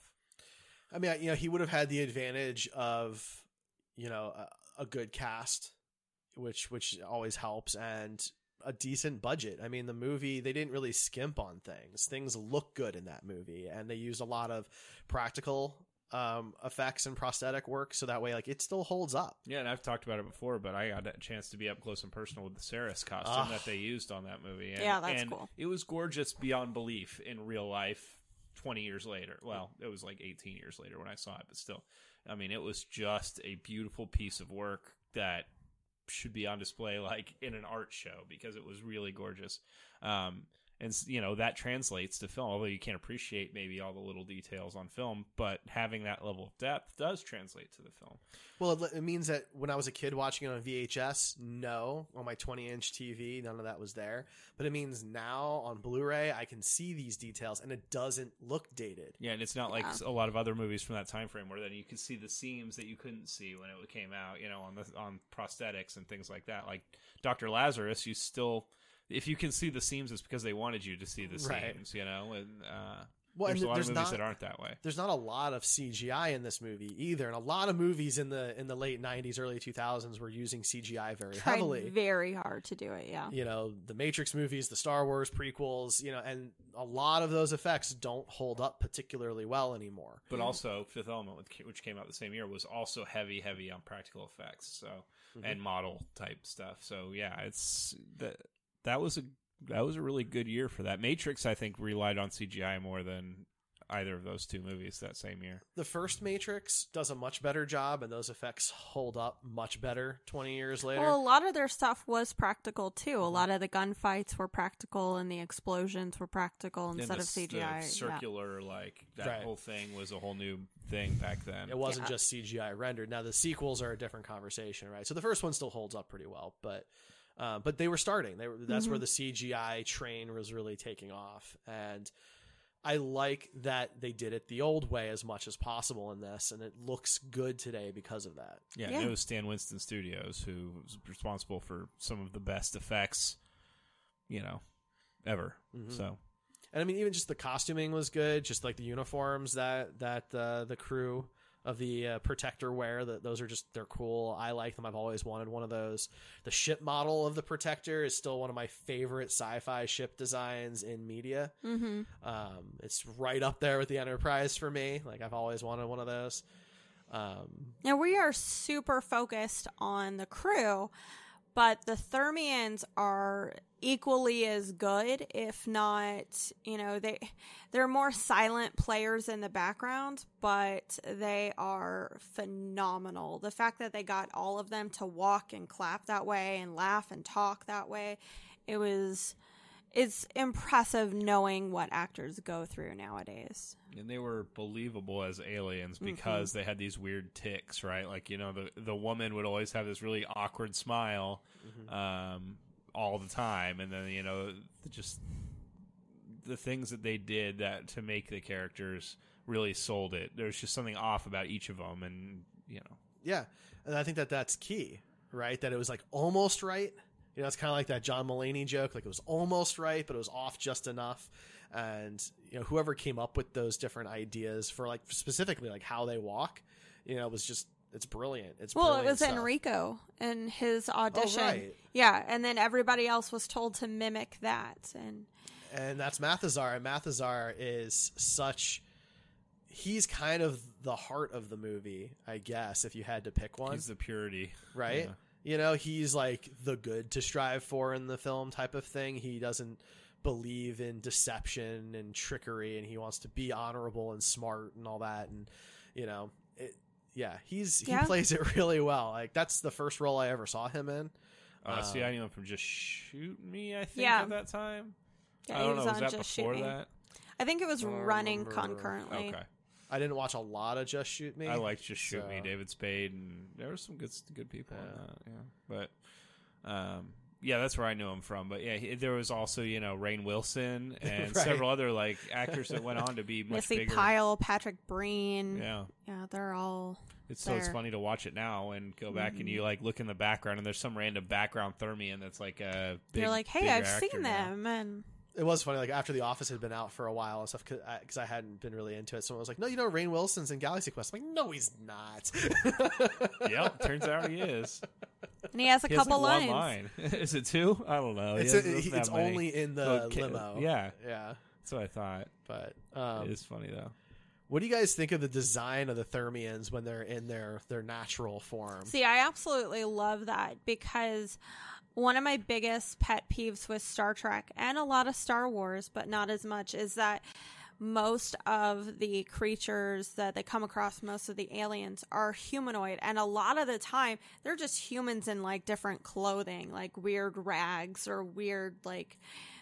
I mean, I- you know, he would have had the advantage of, you know, a, a good cast, which which always helps, and a decent budget. I mean, the movie, they didn't really skimp on things. Things look good in that movie, and they used a lot of practical um, effects and prosthetic work, so that way, like, it still holds up. Yeah, and I've talked about it before, but I got a chance to be up close and personal with the Saris costume Ah. that they used on that movie. And, Yeah, that's and cool. It was gorgeous beyond belief in real life twenty years later. Well, it was like eighteen years later when I saw it, but still. I mean, it was just a beautiful piece of work that should be on display like in an art show because it was really gorgeous. Um, and, you know, that translates to film, although you can't appreciate maybe all the little details on film, but having that level of depth does translate to the film. Well, it, it means that when I was a kid watching it on V H S, no, on my twenty inch T V, none of that was there. But it means now on Blu-ray, I can see these details, and it doesn't look dated. Yeah, and it's not like Yeah. a lot of other movies from that time frame where then you could see the seams that you couldn't see when it came out, you know, on the on prosthetics and things like that. Like Doctor Lazarus, you still, if you can see the seams, it's because they wanted you to see the Right. seams, you know. And uh, Well, there's and a lot there's of movies not- that aren't that way. There's not a lot of C G I in this movie either, and a lot of movies in the in the late nineties, early two thousands were using C G I very Tried heavily. very hard to do it, yeah. You know, the Matrix movies, the Star Wars prequels, you know, and a lot of those effects don't hold up particularly well anymore. But also, Fifth Element, with- which came out the same year, was also heavy, heavy on practical effects, so Mhm. and model type stuff. So yeah, it's that that was a that was a really good year for that. Matrix, I think, relied on C G I more than either of those two movies that same year. The first Matrix does a much better job, and those effects hold up much better twenty years later. Well, a lot of their stuff was practical too. A lot of the gunfights were practical, and the explosions were practical And instead the, of C G I. the yeah. circular, like that Right. whole thing was a whole new thing back then. It wasn't Yeah. just C G I rendered. Now the sequels are a different conversation, right? So the first one still holds up pretty well, but uh, but they were starting. They were that's where Mhm. the C G I train was really taking off, and I like that they did it the old way as much as possible in this, and it looks good today because of that. Yeah, Yeah. and it was Stan Winston Studios who was responsible for some of the best effects, you know, ever. Mhm. So And I mean, even just the costuming was good. Just like the uniforms that that uh, the crew of the uh, Protector wear, that those are just they're cool. I like them. I've always wanted one of those. The ship model of the Protector is still one of my favorite sci-fi ship designs in media. Mm-hmm. Um, it's right up there with the Enterprise for me. Like I've always wanted one of those. Um, Now we are super focused on the crew, but the Thermians are equally as good, if not, you know, they they're more silent players in the background, but they are phenomenal. The fact that they got all of them to walk and clap that way and laugh and talk that way, it was it's impressive knowing what actors go through nowadays. and they were believable as aliens Mm-hmm. because they had these weird tics, right? Like, you know, the the woman would always have this really awkward smile um, all the time, and then, you know, just the things that they did that to make the characters really sold it. There's just something off about each of them, and you know. Yeah, and I think that that's key, right? That it was like almost right. You know, it's kind of like that John Mulaney joke. Like it was almost right, but it was off just enough. And you know, whoever came up with those different ideas for like specifically like how they walk, you know, it was just it's brilliant. It's well, brilliant it was stuff. Enrico in his audition. Oh, right. Yeah, and then everybody else was told to mimic that, and and that's Mathazar. And Mathazar is such. He's kind of the heart of the movie, I guess, if you had to pick one. He's the purity, right? Yeah. You know, he's like the good to strive for in the film type of thing. He doesn't believe in deception and trickery, and he wants to be honorable and smart and all that. And you know, it, yeah, he's he Yeah. plays it really well. Like that's the first role I ever saw him in. Uh, see, Um, I knew him from Just Shoot Me, I think, Yeah. at that time. yeah, I he don't was know, was on that Just before Shoot Me. that? I think it was I don't running remember. concurrently. Okay. I didn't watch a lot of Just Shoot Me. I liked Just Shoot Me, so- David Spade, and there were some good good people in Yeah. that, yeah. But, um, yeah, that's where I knew him from. But, yeah, he, there was also, you know, Rainn Wilson and Right. several other, like, actors that went on to be much Missy bigger. Pyle, Patrick Breen. Yeah. Yeah, they're all. It's so it's there. funny to watch it now and go back and you like look in the background and there's some random background Thermian that's like a big, They're like, hey, bigger I've actor seen now. them, and It was funny, like after The Office had been out for a while and stuff, because I, I hadn't been really into it. Someone was like, "No, you know, Rainn Wilson's in Galaxy Quest." I'm like, "No, he's not." Yep, turns out he is. and he has a He has, couple like, lines. one line. Is it two? I don't know. He it's has- a, doesn't have it's many. only in the Okay, limo. yeah. yeah. That's what I thought. But um, It is funny though. what do you guys think of the design of the Thermians when they're in their their natural form? See, I absolutely love that because one of my biggest pet peeves with Star Trek and a lot of Star Wars, but not as much, is that most of the creatures that they come across, most of the aliens, are humanoid. And a lot of the time, they're just humans in like different clothing, like weird rags or weird like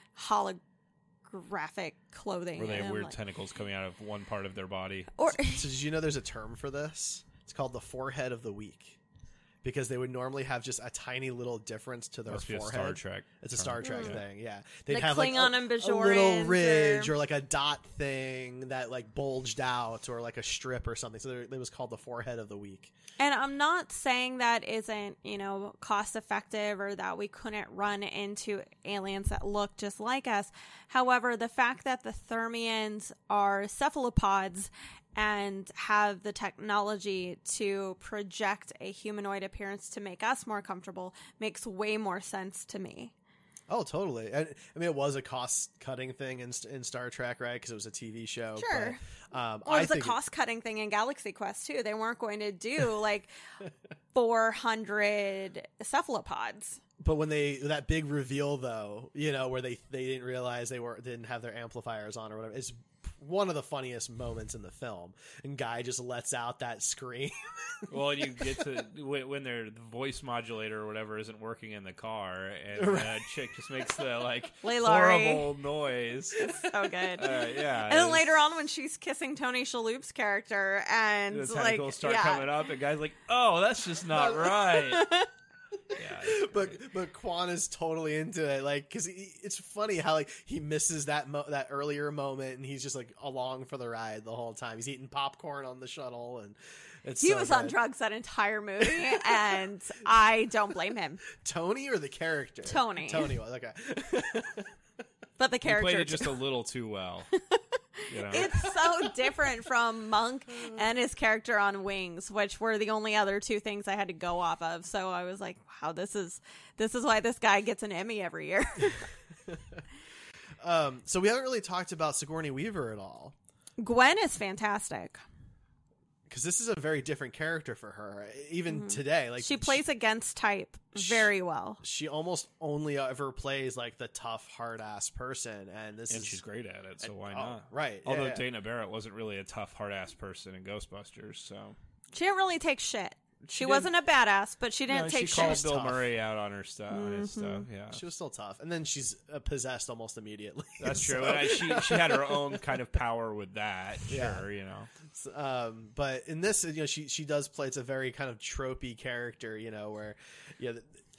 holographic clothing. Where they And have I'm weird like- tentacles coming out of one part of their body. Or So did you know there's a term for this? It's called the forehead of the week. Because they would normally have just a tiny little difference to their Must be a forehead. Star Trek. It's a term. Star Trek Mm. thing, yeah. They'd Like have like Klingon a, and a little Bajorans ridge or- or... like a dot thing that like bulged out or like a strip or something. So there- it was called the forehead of the week. And I'm not saying that isn't, you know, cost effective or that we couldn't run into aliens that look just like us. However, the fact that the Thermians are cephalopods and have the technology to project a humanoid appearance to make us more comfortable makes way more sense to me. Oh, totally. I, I mean, it was a cost-cutting thing in, in Star Trek, right? Because it was a T V show. Sure. But, um, Well, it I was a think it- cost cutting thing in Galaxy Quest too. They weren't going to do like four hundred cephalopods. But when they that big reveal though, you know, where they they didn't realize they were didn't have their amplifiers on or whatever, it's one of the funniest moments in the film. And Guy just lets out that scream. Well, you get to when, when their the voice modulator or whatever isn't working in the car, and Right. uh, chick just makes the like Leilari. horrible noise. So good. Uh, yeah, And then it's- later on, when she's kissing Tony Shalhoub's character, and the like, tentacles start yeah, coming up, and guys like, "Oh, that's just not right." Yeah, it's but great. but Quan is totally into it, like because it's funny how like he misses that mo- that earlier moment, and he's just like along for the ride the whole time. He's eating popcorn on the shuttle, and it's he so was on good. drugs that entire movie, and I don't blame him. Tony or the character? Tony. Tony was okay. But the he character, played it just a little too well. You know? it's so different from Monk and his character on Wings, which were the only other two things I had to go off of. So I was like, wow, this is this is why this guy gets an Emmy every year. um, so we haven't really talked about Sigourney Weaver at all. Gwen is fantastic. Because this is a very different character for her, even today. Like She plays against type very well. She almost only ever plays like the tough, hard ass person, and this and is she's great at it, so why oh, not? right. Yeah, Although yeah. Dana Barrett wasn't really a tough, hard ass person in Ghostbusters, so She didn't really take shit. She, She wasn't a badass, but she didn't No, take she called shit. Bill tough. Murray out on her stuff. On his Mm-hmm. stuff, yeah. She was still tough, and then she's uh, possessed almost immediately. That's So- true. And I, she she had her own kind of power with that. Yeah. Sure, you know. Um, but in this, you know, she she does play. It's a very kind of tropey character, you know, where yeah,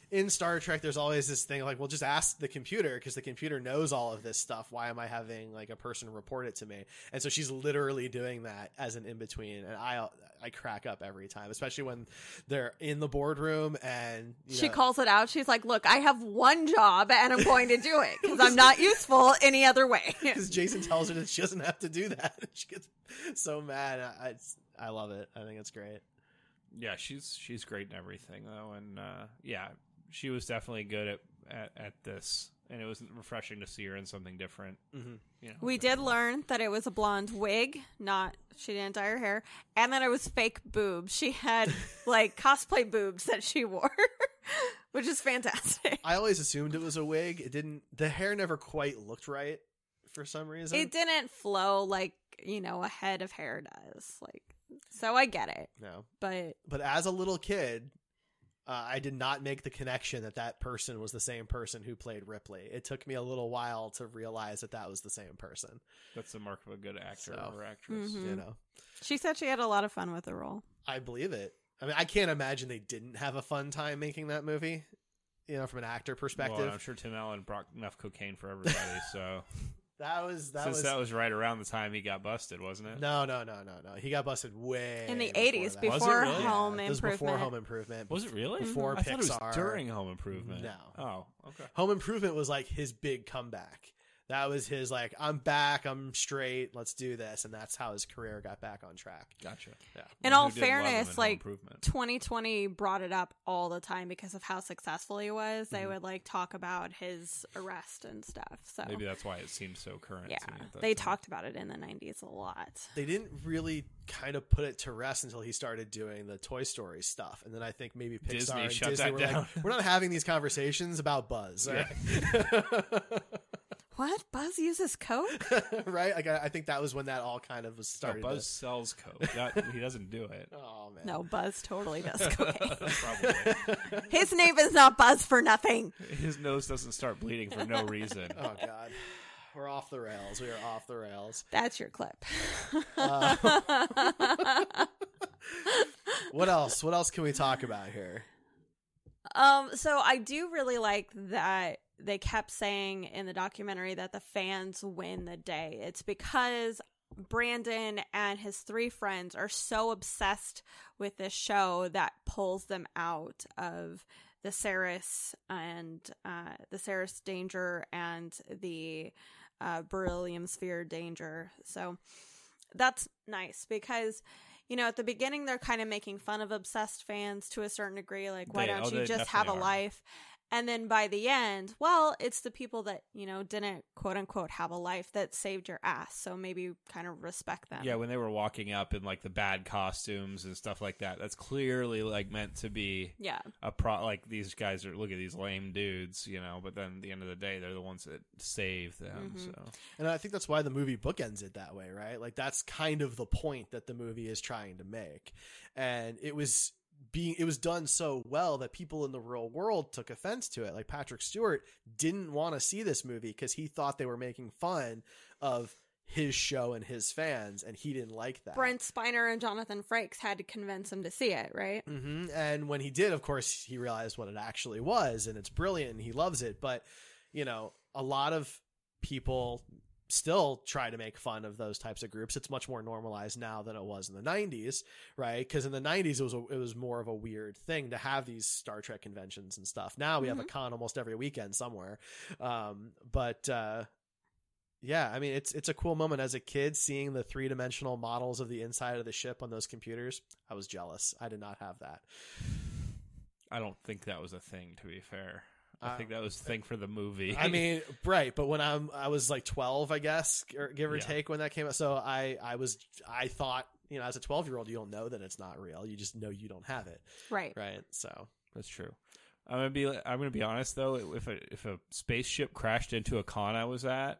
in Star Trek, there's always this thing like, well, just ask the computer because the computer knows all of this stuff. Why am I having like a person report it to me? And so she's literally doing that as an in-between. And I, I crack up every time, especially when they're in the boardroom and you She know, calls it out. She's like, look, I have one job and I'm going to do it because I'm not useful any other way. because Jason tells her that she doesn't have to do that. She gets so mad. I, I, I love it. I think it's great. Yeah, she's she's great in everything though, and uh, yeah, she was definitely good at, at at this, and it was refreshing to see her in something different. Mm-hmm. You know, We did learn that it was a blonde wig, not she didn't dye her hair, and that it was fake boobs. She had like cosplay boobs that she wore, which is fantastic. I always assumed it was a wig. It didn't. The hair never quite looked right for some reason. It didn't flow like, you know, a head of hair does. Like, so I get it, No, but but as a little kid, uh, I did not make the connection that that person was the same person who played Ripley. It took me a little while to realize that that was the same person. that's the mark of a good actor So, or actress. Mhm. You know, she said she had a lot of fun with the role. I believe it. I mean, I can't imagine they didn't have a fun time making that movie. You know, from an actor perspective, Well, I'm sure Tim Allen brought enough cocaine for everybody. So that was that since was that was right around the time he got busted, wasn't it? no, no, no, no, no. He got busted way In the before eighties, that. before Was it really? Home Yeah, it was before Improvement. Home Improvement. Was it really? Before I thought it Pixar. was during Home Improvement. No. Oh, okay. Home Improvement was like his big comeback. That was his like, I'm back, I'm straight, let's do this, and that's how his career got back on track. Gotcha. Yeah. In Well, all who didn't love him fairness, in Home like, Improvement? twenty twenty brought it up all the time because of how successful he was. They Mhm. would like talk about his arrest and stuff. So Maybe that's why it seemed so current. yeah, to me at that they time. talked about it in the nineties a lot. They didn't really kind of put it to rest until he started doing the Toy Story stuff, and then I think maybe Pixar Disney and shut Disney that were down. like, we're not having these conversations about Buzz, right? What? Buzz uses coke? right? Like I, I think that was when that all kind of was No, started. Buzz to- sells coke. That, he doesn't do it. Oh man, No, Buzz totally does cocaine. Probably. His name is not Buzz for nothing. His nose doesn't start bleeding for no reason. Oh god, we're off the rails. We are off the rails. That's your clip. Uh, what else? What else can we talk about here? Um, so I do really like that they kept saying in the documentary that the fans win the day. It's because Brandon and his three friends are so obsessed with this show that pulls them out of the Ceres and uh, the Ceres danger and the uh, beryllium sphere danger. So that's nice because, you know, at the beginning they're kind of making fun of obsessed fans to a certain degree. Like, why They- don't oh, you they just have a definitely are. life? And then by the end, well, it's the people that, you know, didn't quote unquote have a life that saved your ass. So maybe kind of respect them. Yeah, when they were walking up in like the bad costumes and stuff like that, that's clearly like meant to be Yeah. a pro. Like these guys are look at these lame dudes, you know. But then at the end of the day, they're the ones that save them. Mhm. So And I think that's why the movie bookends it that way, right? Like that's kind of the point that the movie is trying to make. And it was being it was done so well that people in the real world took offense to it. Like Patrick Stewart didn't want to see this movie because he thought they were making fun of his show and his fans, and he didn't like that. Brent Spiner and Jonathan Frakes had to convince him to see it, right? hmm And when he did, of course, he realized what it actually was, and it's brilliant, and he loves it. But, you know, a lot of people still try to make fun of those types of groups. It's much more normalized now than it was in the nineties, right? Because in the nineties, it was a, it was more of a weird thing to have these Star Trek conventions and stuff. Now we have a con almost every weekend somewhere. Um, but uh, yeah, I mean, it's it's a cool moment as a kid seeing the three dimensional models of the inside of the ship on those computers. I was jealous. I did not have that. I don't think that was a thing. To be fair, I Uh, think that was a thing for the movie. I mean, right, but when I'm I was like twelve, I guess, or give or Yeah. take when that came out. So I I was I thought, you know, as a twelve-year-old, you don't know that it's not real. You just know you don't have it, Right. right? So that's true. I'm gonna be. I'm gonna be honest though. If a if a spaceship crashed into a con I was at,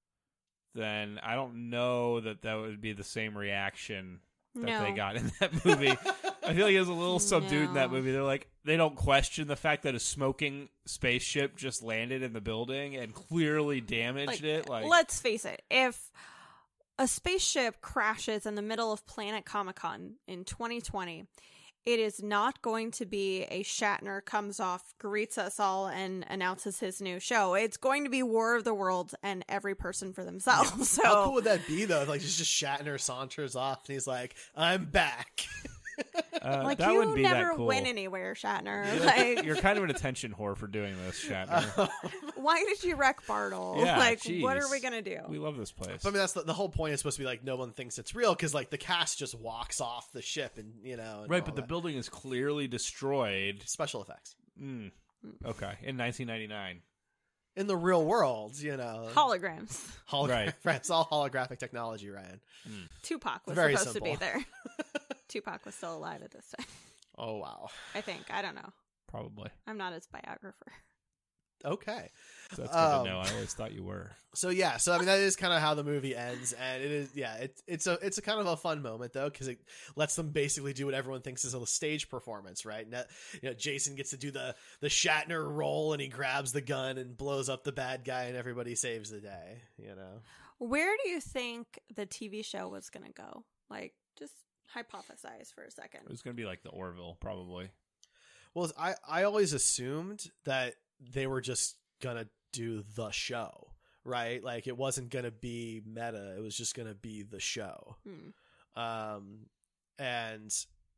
then I don't know that that would be the same reaction that No. they got in that movie. I feel like it was a little subdued in that No. movie. They're like, they don't question the fact that a smoking spaceship just landed in the building and clearly damaged Like, it. Like, let's face it, if a spaceship crashes in the middle of Planet Comic Con in twenty twenty it is not going to be a Shatner comes off, greets us all, and announces his new show. It's going to be War of the Worlds and every person for themselves. So How cool would that be, though? Like, just Shatner saunters off, and he's like, I'm back. Uh, like that you wouldn't be never that cool. win anywhere, Shatner. You're, Like, you're kind of an attention whore for doing this, Shatner. why did you wreck Bartle? Yeah, like, geez. what are we gonna do? We love this place. So, I mean, that's the, the whole point is supposed to be like no one thinks it's real because like the cast just walks off the ship and you know and right, all but the that. building is clearly destroyed. Special effects Mm. Okay, in nineteen ninety-nine. in the real world, you know, Holograms. Hologra- Right. right. It's all holographic technology, Ryan. Tupac was Very supposed simple. to be there. Tupac was still alive at this time. Oh wow. I think. I don't know. Probably. I'm not his biographer. Okay. So that's good Um, to know. I always thought you were. So yeah, so I mean that is kind of how the movie ends, and it is yeah, it, it's a it's a kind of a fun moment though because it lets them basically do what everyone thinks is a stage performance, right? And that, you know, Jason gets to do the the Shatner roll, and he grabs the gun and blows up the bad guy, and everybody saves the day. You know, Where do you think the T V show was going to go? Like, just hypothesize for a second. It was going to be like the Orville, probably. well, I I always assumed that they were just gonna do the show, right? Like it wasn't gonna be meta; it was just gonna be the show. Hmm. Um, and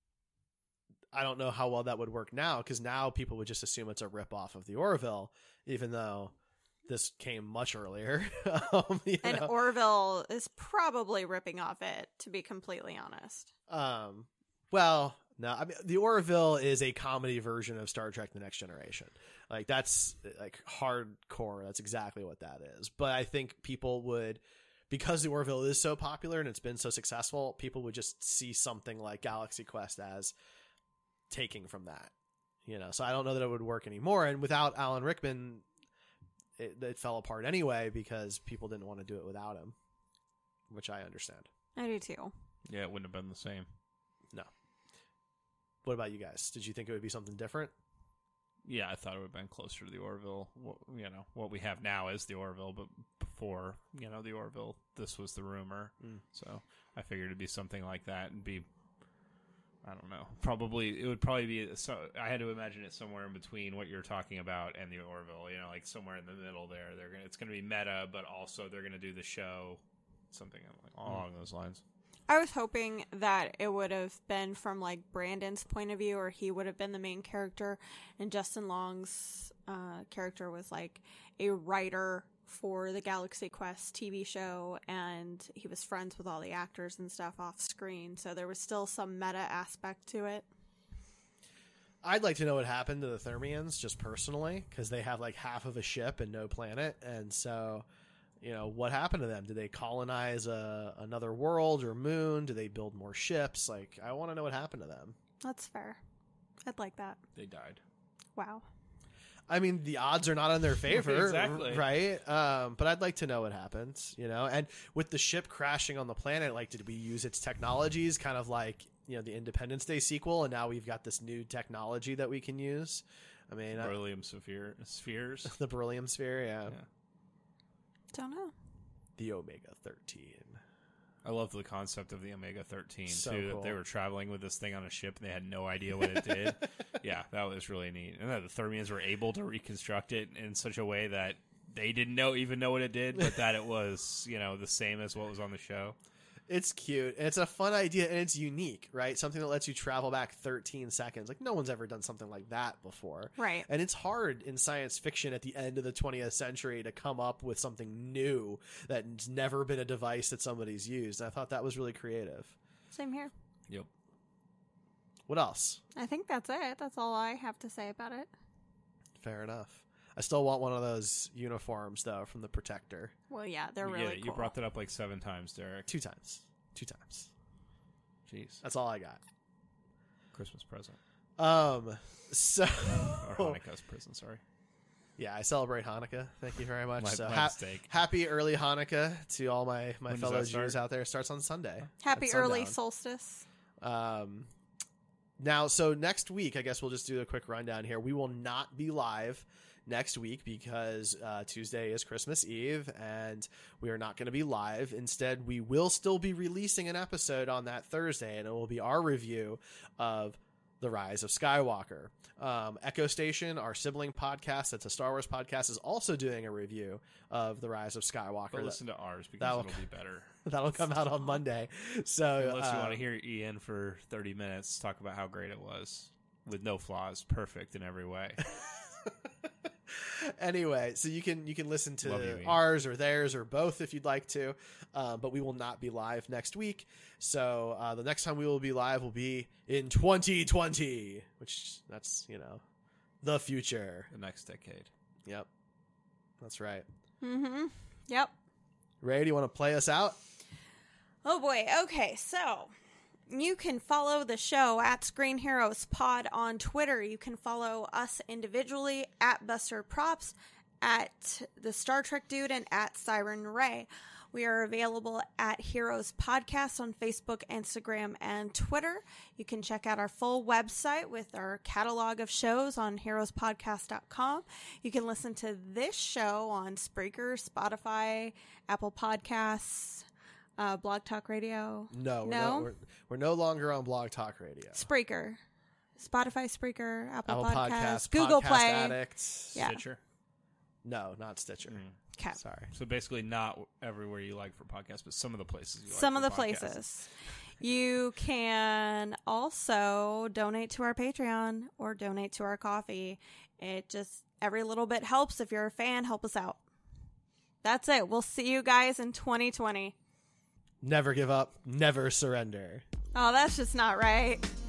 I don't know how well that would work now because now people would just assume it's a ripoff of the Orville, even though this came much earlier. um, you And know? Orville is probably ripping off it, to be completely honest. um, well, no, I mean the Orville is a comedy version of Star Trek: The Next Generation. Like that's like hardcore. That's exactly what that is. But I think people would, because the Orville is so popular and it's been so successful, people would just see something like Galaxy Quest as taking from that, you know. So I don't know that it would work anymore. And without Alan Rickman, it, it fell apart anyway because people didn't want to do it without him, which I understand. I do too. Yeah, it wouldn't have been the same. No. What about you guys? Did you think it would be something different? Yeah, I thought it would have been closer to the Orville. What, you know, what we have now is the Orville, but before, you know, the Orville, this was the rumor. Mm. So I figured it'd be something like that and be, I don't know, probably, it would probably be, so I had to imagine it somewhere in between what you're talking about and the Orville, you know, like somewhere in the middle there. They're gonna, it's going to be meta, but also they're going to do the show, something like, along those lines. I was hoping that it would have been from like Brandon's point of view, or he would have been the main character, and Justin Long's uh, character was like a writer for the Galaxy Quest T V show, and he was friends with all the actors and stuff off screen, so there was still some meta aspect to it. I'd like to know what happened to the Thermians just personally, because they have like half of a ship and no planet, and so, you know, what happened to them? Did they colonize a, another world or moon? Did they build more ships? Like, I want to know what happened to them. That's fair. I'd like that. They died. Wow. I mean, the odds are not in their favor, Exactly. right? Um, but I'd like to know what happened, you know. And with the ship crashing on the planet, like, did we use its technologies, kind of like, you know, the Independence Day sequel, and now we've got this new technology that we can use? I mean, I- Beryllium sphere, spheres. the beryllium sphere, yeah, Yeah. Don't know. the Omega thirteen. I love the concept of the Omega thirteen So too. cool. That they were traveling with this thing on a ship and they had no idea what it did. Yeah, that was really neat. And that the Thermians were able to reconstruct it in such a way that they didn't know even know what it did, but that it was, you know, the same as what was on the show. It's cute, and it's a fun idea, and it's unique, right? Something that lets you travel back thirteen seconds. Like, no one's ever done something like that before. Right. And it's hard in science fiction at the end of the twentieth century to come up with something new that's never been a device that somebody's used. And I thought that was really creative. Same here. Yep. What else? I think that's it. That's all I have to say about it. Fair enough. I still want one of those uniforms, though, from the Protector. Well, yeah, they're You really get it. cool. You brought that up like seven times, Derek. Two times. Two times. Jeez. That's all I got. Christmas present. Um, so... Or Hanukkah's present, sorry. Yeah, I celebrate Hanukkah. Thank you very much. My- so my ha- mistake. happy early Hanukkah to all my, my When does fellow that start? Jews out there. It starts on Sunday. Happy at early sundown. solstice. Um, now, so next week, I guess we'll just do a quick rundown here. We will not be live next week because uh, Tuesday is Christmas Eve, and we are not going to be live. Instead, we will still be releasing an episode on that Thursday, and it will be our review of The Rise of Skywalker. Um, Echo Station, our sibling podcast, that's a Star Wars podcast, is also doing a review of The Rise of Skywalker. But listen to ours because that'll- it'll be better. That'll come out on Monday. So Unless you uh, want to hear Ian for thirty minutes talk about how great it was with no flaws, perfect in every way. Anyway, so you can you can listen to Love you, Ian. ours or theirs or both if you'd like to, um, but we will not be live next week. So uh, the next time we will be live will be in twenty twenty, which that's you know the future. The next decade. Yep, that's right. Mm-hmm. Yep. Ray, do you want to play us out? Oh boy. Okay, so you can follow the show at Screen Heroes Pod on Twitter. You can follow us individually at Buster Props, at the Star Trek Dude, and at Siren Ray. We are available at Heroes Podcast on Facebook, Instagram, and Twitter. You can check out our full website with our catalog of shows on heroes podcast dot com. You can listen to this show on Spreaker, Spotify, Apple Podcasts, uh, Blog Talk Radio. No, we're, No? No, we're, we're no longer on Blog Talk Radio. Spreaker, Spotify, Spreaker, Apple, Apple Podcasts, Podcasts, Google Podcast Play. Addict. Yeah. Stitcher. No, not Stitcher. Mm. Okay. Sorry. So basically not everywhere you like for podcasts, but some of the places you like Some of for the podcasts. places. You can also donate to our Patreon or donate to our coffee. It just, every little bit helps. If you're a fan, help us out. That's it. We'll see you guys in twenty twenty. Never give up, never surrender. Oh, that's just not right.